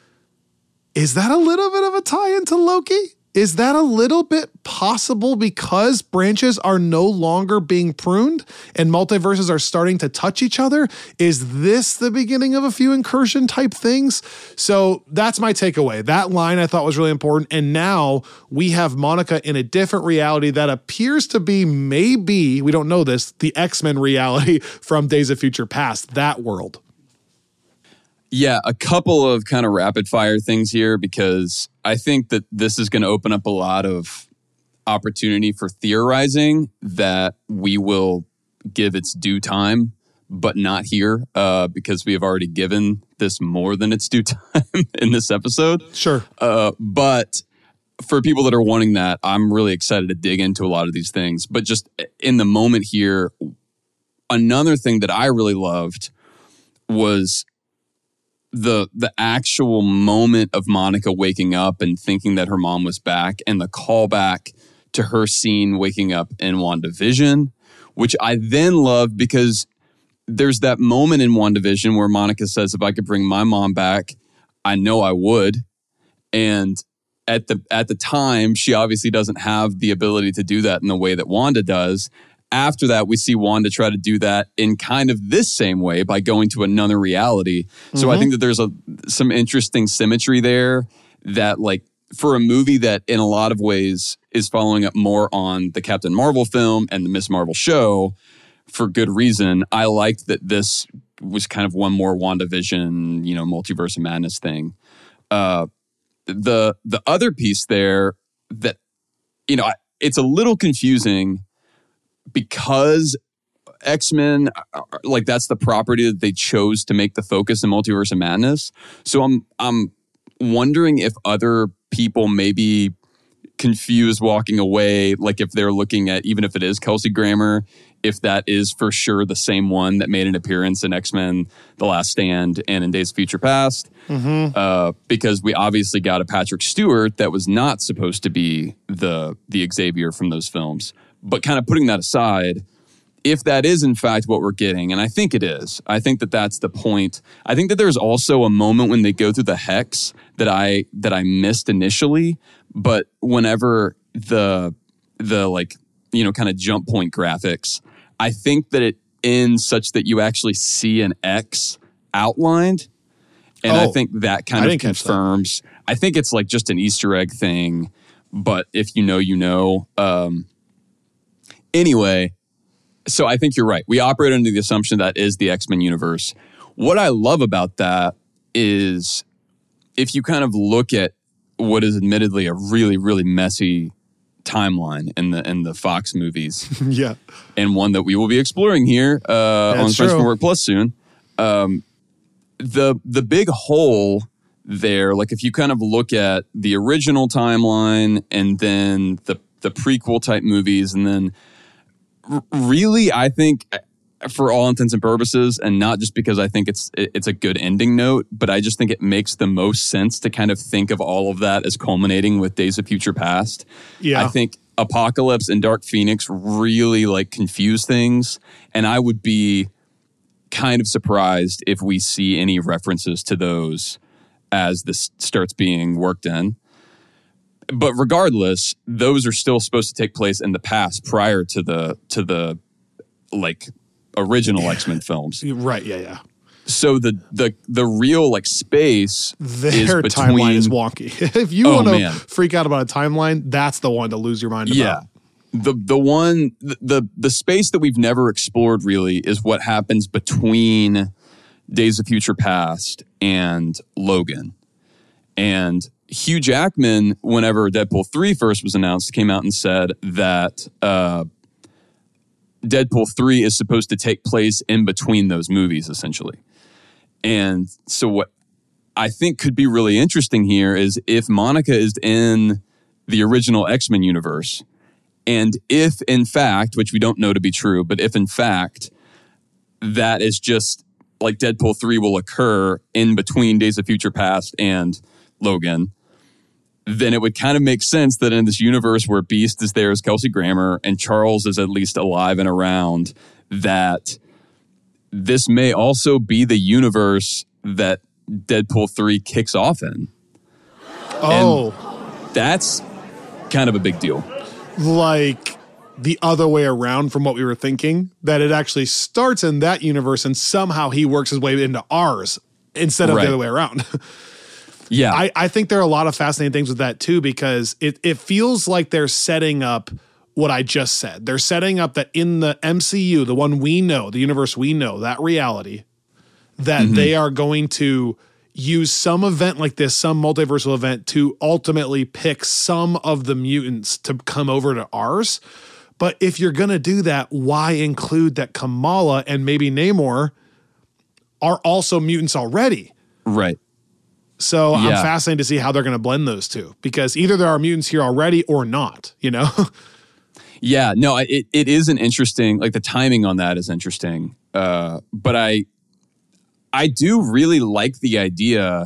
is that a little bit of a tie into Loki? Is that a little bit possible because branches are no longer being pruned and multiverses are starting to touch each other? Is this the beginning of a few incursion type things? So that's my takeaway. That line I thought was really important. And now we have Monica in a different reality that appears to be maybe, we don't know this, the X-Men reality from Days of Future Past, that world. Yeah, a couple of kind of rapid fire things here because I think that this is going to open up a lot of opportunity for theorizing that we will give its due time, but not here because we have already given this more than its due time in this episode. Sure. But for people that are wanting that, I'm really excited to dig into a lot of these things. But just in the moment here, another thing that I really loved was the actual moment of Monica waking up and thinking that her mom was back and the callback to her scene waking up in WandaVision, which I then loved because there's that moment in WandaVision where Monica says, if I could bring my mom back, I know I would. And at the time, she obviously doesn't have the ability to do that in the way that Wanda does. After that, we see Wanda try to do that in kind of this same way by going to another reality. So I think that there's some interesting symmetry there that, like, for a movie that in a lot of ways is following up more on the Captain Marvel film and the Ms. Marvel show for good reason, I liked that this was kind of one more WandaVision, Multiverse of Madness thing. The other piece there that, it's a little confusing because X-Men, like, that's the property that they chose to make the focus in Multiverse of Madness. So I'm wondering if other people maybe confused walking away, like if they're looking at, even if it is Kelsey Grammer, if that is for sure the same one that made an appearance in X-Men The Last Stand and in Days of Future Past. Because we obviously got a Patrick Stewart that was not supposed to be the Xavier from those films. But kind of putting that aside, if that is in fact what we're getting, and I think it is, I think that that's the point. I think that there's also a moment when they go through the hex that I missed initially, but whenever the like, you know, kind of jump point graphics, I think that it ends such that you actually see an X outlined. And I think that kind of confirms, I think it's like just an Easter egg thing, but if you know, you know. Anyway, so I think you're right. We operate under the assumption that is the X-Men universe. What I love about that is if you kind of look at what is admittedly a really, really messy timeline in the Fox movies. Yeah. And one that we will be exploring here on Friends from Work Plus soon. The big hole there, like if you kind of look at the original timeline and then the prequel type movies, and then really, I think for all intents and purposes, and not just because I think it's a good ending note, but I just think it makes the most sense to kind of think of all of that as culminating with Days of Future Past. Yeah. I think Apocalypse and Dark Phoenix really like confuse things, and I would be kind of surprised if we see any references to those as this starts being worked in. But regardless, those are still supposed to take place in the past prior to the like original X-Men films. Right, yeah. So the real like space their timeline is wonky. If you want to freak out about a timeline, that's the one to lose your mind about. Yeah. The space that we've never explored really is what happens between Days of Future Past and Logan. And Hugh Jackman, whenever Deadpool 3 first was announced, came out and said that Deadpool 3 is supposed to take place in between those movies, essentially. And so what I think could be really interesting here is if Monica is in the original X-Men universe, and if in fact, which we don't know to be true, but if in fact that is just like Deadpool 3 will occur in between Days of Future Past and Logan, then it would kind of make sense that in this universe where Beast is there as Kelsey Grammer and Charles is at least alive and around, that this may also be the universe that Deadpool 3 kicks off in. Oh. And that's kind of a big deal. Like the other way around from what we were thinking, that it actually starts in that universe and somehow he works his way into ours instead of the other way around. Yeah. I think there are a lot of fascinating things with that too, because it feels like they're setting up what I just said. They're setting up that in the MCU, the one we know, the universe we know, that reality, that they are going to use some event like this, some multiversal event, to ultimately pick some of the mutants to come over to ours. But if you're going to do that, why include that Kamala and maybe Namor are also mutants already? Right. So I'm fascinated to see how they're going to blend those two, because either there are mutants here already or not, you know? Yeah, no, it is an interesting, like the timing on that is interesting. But I do really like the idea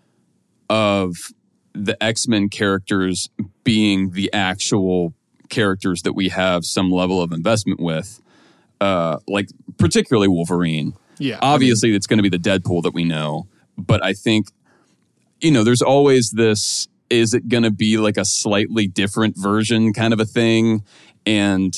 of the X-Men characters being the actual characters that we have some level of investment with, like particularly Wolverine. Yeah, obviously it's going to be the Deadpool that we know, but I think, you know, there's always this, is it going to be like a slightly different version kind of a thing? And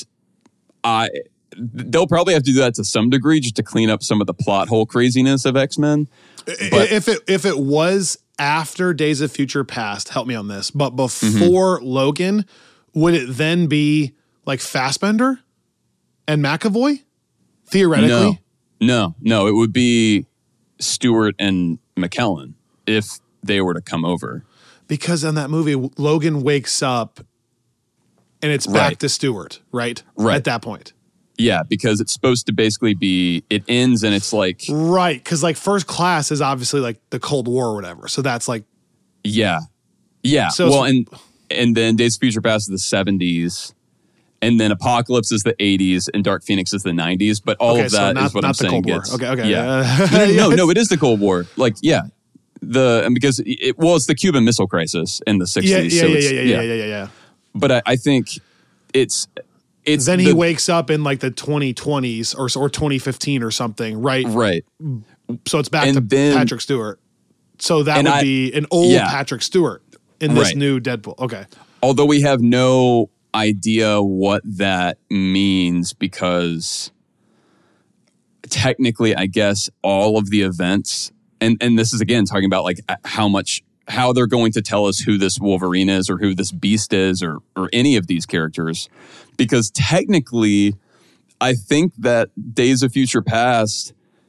they'll probably have to do that to some degree just to clean up some of the plot hole craziness of X-Men. But if it was after Days of Future Past, help me on this, but before Logan, would it then be like Fassbender and McAvoy? Theoretically? No, it would be Stewart and McKellen if they were to come over. Because in that movie, Logan wakes up and it's back to Stewart, right? At that point. Yeah, because it's supposed to basically be, it ends and it's like... Right, because like First Class is obviously like the Cold War or whatever. So that's like... Yeah. So well, and then Days of Future Past is the 70s. And then Apocalypse is the 80s and Dark Phoenix is the 90s. But all of that is what I'm saying. Cold War. Okay. Yeah. No, it is the Cold War. Like, yeah. Because it's the Cuban Missile Crisis in the 60s. Yeah. But I think it's then he wakes up in like the 2020s or 2015 or something, right? Right. So it's back to Patrick Stewart. So that would be an old Patrick Stewart in this new Deadpool. Okay. Although we have no idea what that means, because technically, I guess all of the events, and this is again talking about like how they're going to tell us who this Wolverine is or who this Beast is or any of these characters. Because technically, I think that Days of Future Past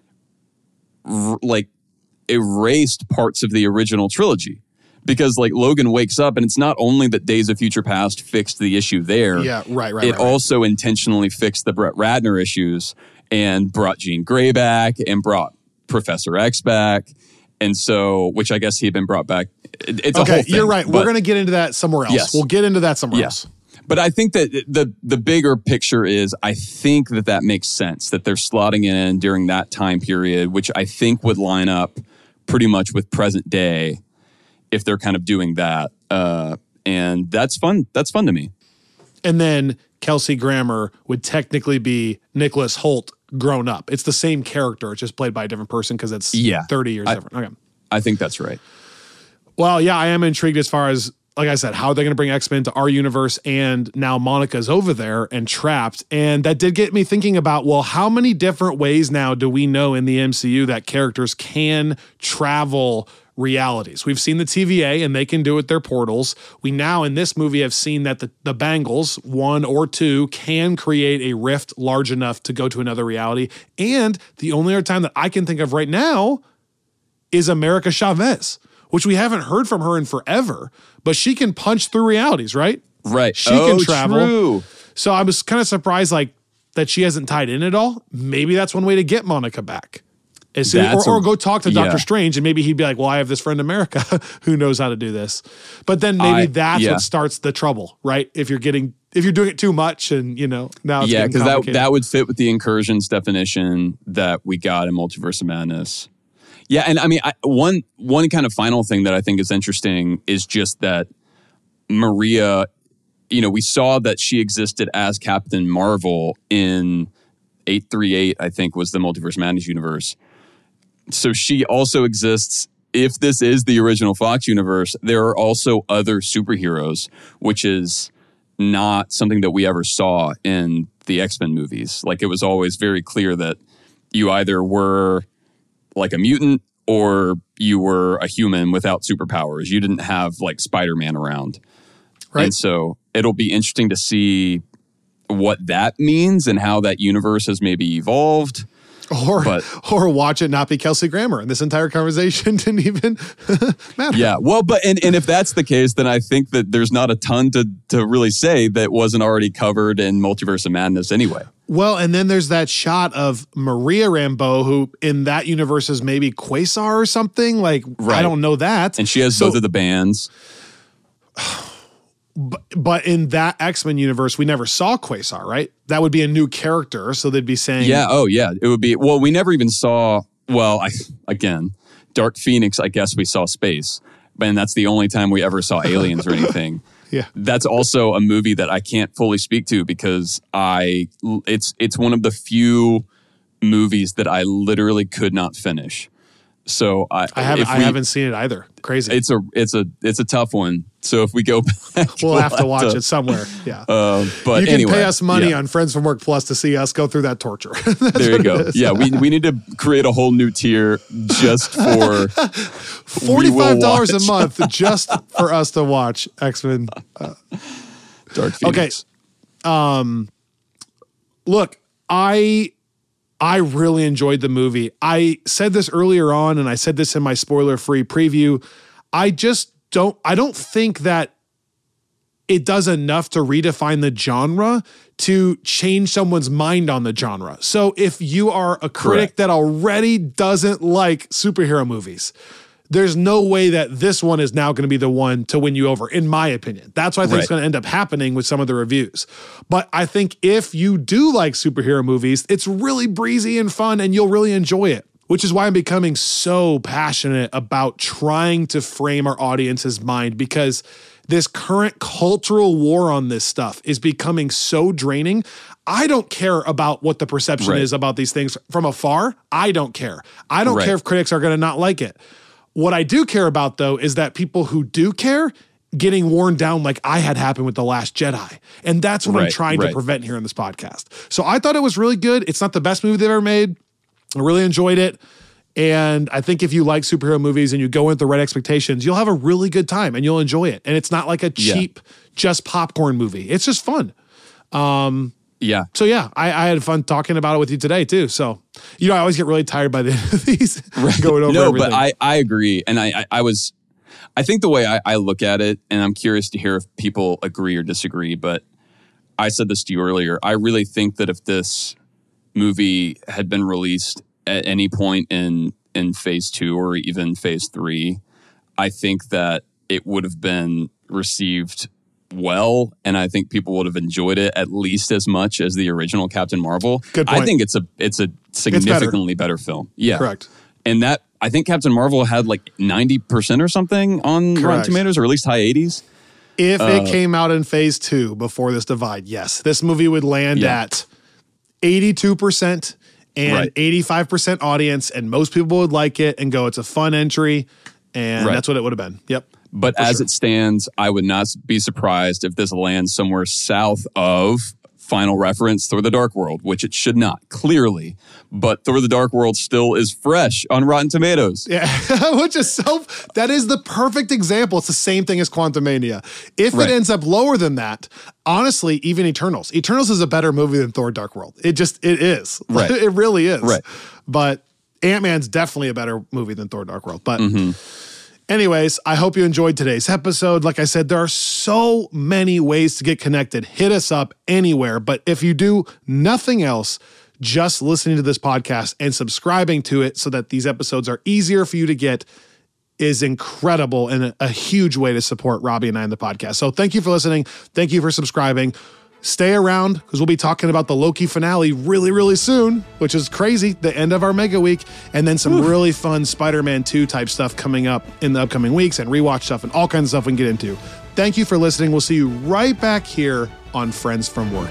like erased parts of the original trilogy. Because like Logan wakes up and it's not only that Days of Future Past fixed the issue there. Yeah, right. It also intentionally fixed the Brett Ratner issues and brought Jean Grey back and brought Professor X back. And so, which I guess he had been brought back. It's a whole thing. You're right. We're going to get into that somewhere else. Yes. We'll get into that somewhere else. But I think that the bigger picture is, I think that makes sense that they're slotting in during that time period, which I think would line up pretty much with present day if they're kind of doing that. And that's fun. That's fun to me. And then Kelsey Grammer would technically be Nicholas Hoult grown up. It's the same character. It's just played by a different person because it's 30 years different. Okay. I think that's right. Well, yeah, I am intrigued as far as, like I said, how they're going to bring X-Men to our universe, and now Monica's over there and trapped. And that did get me thinking about, well, how many different ways now do we know in the MCU that characters can travel realities? We've seen the TVA and they can do it with their portals. We now in this movie have seen that the Bangles, one or two, can create a rift large enough to go to another reality. And the only other time that I can think of right now is America Chavez, which we haven't heard from her in forever, but she can punch through realities, right? Right. She can travel. True. So I was kind of surprised like that she hasn't tied in at all. Maybe that's one way to get Monica back. Or go talk to Doctor Strange, and maybe he'd be like, well, I have this friend America who knows how to do this. But then maybe that's what starts the trouble, right? If you're doing it too much, and now it's getting complicated. that would fit with the incursions definition that we got in Multiverse of Madness. Yeah, and I mean, one kind of final thing that I think is interesting is just that Maria, we saw that she existed as Captain Marvel in 838, I think was the Multiverse of Madness universe. So she also exists, if this is the original Fox universe, there are also other superheroes, which is not something that we ever saw in the X-Men movies. Like, it was always very clear that you either were like a mutant or you were a human without superpowers. You didn't have like Spider-Man around. Right. And so it'll be interesting to see what that means and how that universe has maybe evolved. Or watch it not be Kelsey Grammer, and this entire conversation didn't even matter. Yeah, well, and if that's the case, then I think that there's not a ton to really say that wasn't already covered in Multiverse of Madness anyway. Well, and then there's that shot of Maria Rambeau, who in that universe is maybe Quasar or something. Like, right. I don't know that. And she has both of the bands. But in that X-Men universe, we never saw Quasar, right? That would be a new character, so they'd be saying... Yeah, it would be... Well, we never even saw... Well, Dark Phoenix, I guess we saw space. And that's the only time we ever saw aliens or anything. Yeah. That's also a movie that I can't fully speak to because it's one of the few movies that I literally could not finish. So I haven't seen it either. Crazy. It's a tough one. So if we go back, we'll have to watch it somewhere. Yeah. But you can anyway, pay us money on Friends from Work Plus to see us go through that torture. There you go. Yeah, we need to create a whole new tier just for $45 a month just for us to watch X-Men. Dark Phoenix. Okay. Look, I really enjoyed the movie. I said this earlier on, and I said this in my spoiler-free preview. I don't think that it does enough to redefine the genre to change someone's mind on the genre. So if you are a critic that already doesn't like superhero movies, there's no way that this one is now going to be the one to win you over, in my opinion. That's what I think is going to end up happening with some of the reviews. But I think if you do like superhero movies, it's really breezy and fun and you'll really enjoy it. which is why I'm becoming so passionate about trying to frame our audience's mind, because this current cultural war on this stuff is becoming so draining. I don't care about what the perception is about these things from afar. I don't care. I don't care if critics are going to not like it. What I do care about, though, is that people who do care getting worn down like I had happen with The Last Jedi. And that's what I'm trying to prevent here in this podcast. So I thought it was really good. It's not the best movie they've ever made. I really enjoyed it. And I think if you like superhero movies and you go in with the right expectations, you'll have a really good time and you'll enjoy it. And it's not like a cheap, just popcorn movie. It's just fun. So yeah, I had fun talking about it with you today too. So, I always get really tired by the end of these going over everything. But I agree. And I think the way I look at it, and I'm curious to hear if people agree or disagree, but I said this to you earlier. I really think that if this movie had been released at any point in phase 2 or even phase 3, I think that it would have been received well, and I think people would have enjoyed it at least as much as the original Captain Marvel. Good point. I think it's a significantly better film. Yeah. Correct. And that, I think Captain Marvel had like 90% or something on Rotten Tomatoes, or at least high 80s. If it came out in phase 2 before this divide, yes, this movie would land at 82% and 85% audience, and most people would like it and go, it's a fun entry, and that's what it would have been. Yep. But as it stands, I would not be surprised if this lands somewhere south of final reference Thor: The Dark World, which it should not, clearly. But Thor: The Dark World still is fresh on Rotten Tomatoes. Yeah, which is that is the perfect example. It's the same thing as Quantumania. If it ends up lower than that, honestly, even Eternals is a better movie than Thor: Dark World. It is. Right. It really is. Right. But Ant-Man's definitely a better movie than Thor: Dark World. But anyways, I hope you enjoyed today's episode. Like I said, there are so many ways to get connected. Hit us up anywhere. But if you do nothing else, just listening to this podcast and subscribing to it so that these episodes are easier for you to get is incredible and a huge way to support Robbie and I in the podcast. So thank you for listening. Thank you for subscribing. Stay around because we'll be talking about the Loki finale really, really soon, which is crazy, the end of our mega week, and then some really fun Spider-Man 2 type stuff coming up in the upcoming weeks, and rewatch stuff and all kinds of stuff we can get into. Thank you for listening. We'll see you right back here on Friends from Work.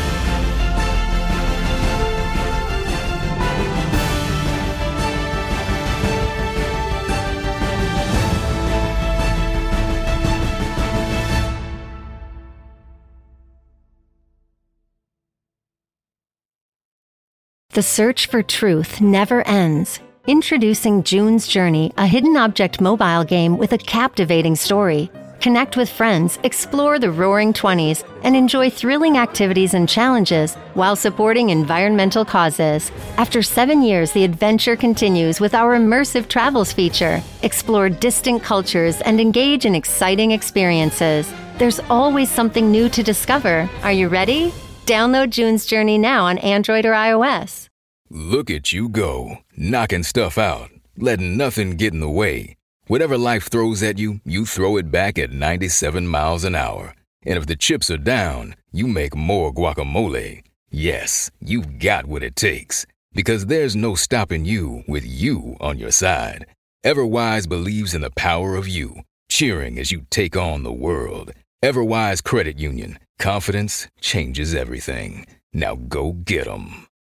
The search for truth never ends. Introducing June's Journey, a hidden object mobile game with a captivating story. Connect with friends, explore the Roaring 20s, and enjoy thrilling activities and challenges while supporting environmental causes. After 7 years, the adventure continues with our immersive travels feature. Explore distant cultures and engage in exciting experiences. There's always something new to discover. Are you ready? Download June's Journey now on Android or iOS. Look at you go, knocking stuff out, letting nothing get in the way. Whatever life throws at you, you throw it back at 97 miles an hour. And if the chips are down, you make more guacamole. Yes, you've got what it takes. Because there's no stopping you with you on your side. Everwise believes in the power of you, cheering as you take on the world. Everwise Credit Union. Confidence changes everything. Now go get 'em.